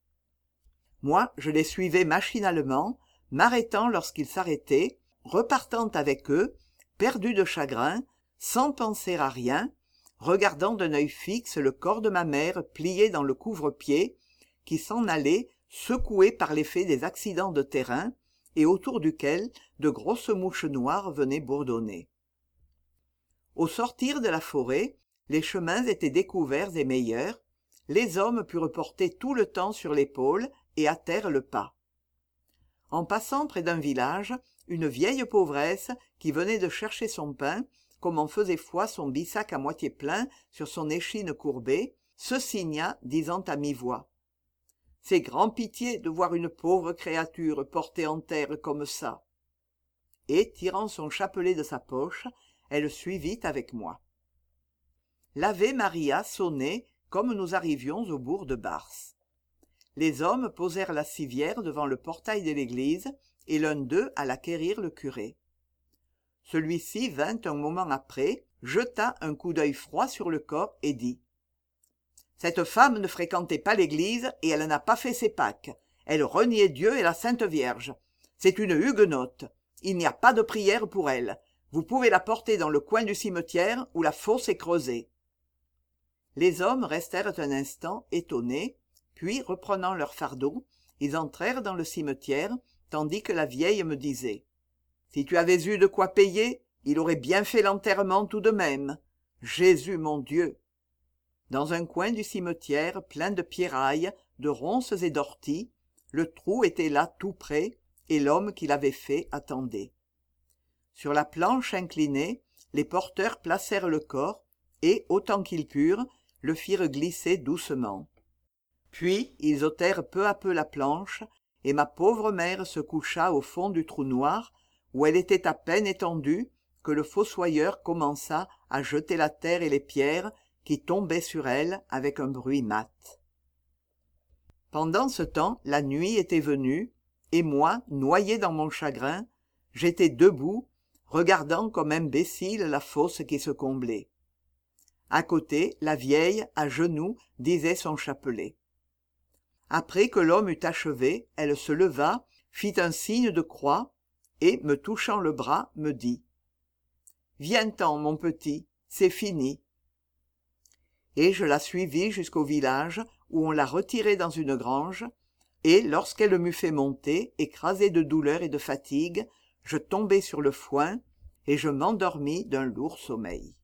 Moi, je les suivais machinalement, m'arrêtant lorsqu'ils s'arrêtaient, repartant avec eux, perdu de chagrin, sans penser à rien, regardant d'un œil fixe le corps de ma mère plié dans le couvre-pied, qui s'en allait, secoué par l'effet des accidents de terrain, et autour duquel de grosses mouches noires venaient bourdonner. Au sortir de la forêt, les chemins étaient découverts et meilleurs, les hommes purent porter tout le temps sur l'épaule et hâtèrent le pas. En passant près d'un village, une vieille pauvresse, qui venait de chercher son pain, comme on faisait foi son bissac à moitié plein sur son échine courbée, se signa, disant à mi-voix « C'est grand pitié de voir une pauvre créature portée en terre comme ça. » Et, tirant son chapelet de sa poche, elle suivit avec moi. L'Ave Maria sonnait comme nous arrivions au bourg de Bars. Les hommes posèrent la civière devant le portail de l'église, et l'un d'eux alla quérir le curé. Celui-ci vint un moment après, jeta un coup d'œil froid sur le corps et dit « Cette femme ne fréquentait pas l'église et elle n'a pas fait ses Pâques. Elle reniait Dieu et la Sainte Vierge. C'est une huguenote. Il n'y a pas de prière pour elle. Vous pouvez la porter dans le coin du cimetière où la fosse est creusée. » Les hommes restèrent un instant étonnés, puis, reprenant leur fardeau, ils entrèrent dans le cimetière, tandis que la vieille me disait « Si tu avais eu de quoi payer, il aurait bien fait l'enterrement tout de même. Jésus, mon Dieu !» Dans un coin du cimetière plein de pierrailles, de ronces et d'orties, le trou était là tout près, et l'homme qui l'avait fait attendait. Sur la planche inclinée, les porteurs placèrent le corps, et, autant qu'ils purent, le firent glisser doucement. Puis ils ôtèrent peu à peu la planche, et ma pauvre mère se coucha au fond du trou noir, où elle était à peine étendue, que le fossoyeur commença à jeter la terre et les pierres qui tombaient sur elle avec un bruit mat. Pendant ce temps, la nuit était venue, et moi, noyé dans mon chagrin, j'étais debout, regardant comme imbécile la fosse qui se comblait. À côté, la vieille, à genoux, disait son chapelet. Après que l'homme eut achevé, elle se leva, fit un signe de croix, et, me touchant le bras, me dit « Viens-t'en, mon petit, c'est fini. » Et je la suivis jusqu'au village, où on la retirait dans une grange, et, lorsqu'elle m'eut fait monter, écrasé de douleur et de fatigue, je tombai sur le foin, et je m'endormis d'un lourd sommeil.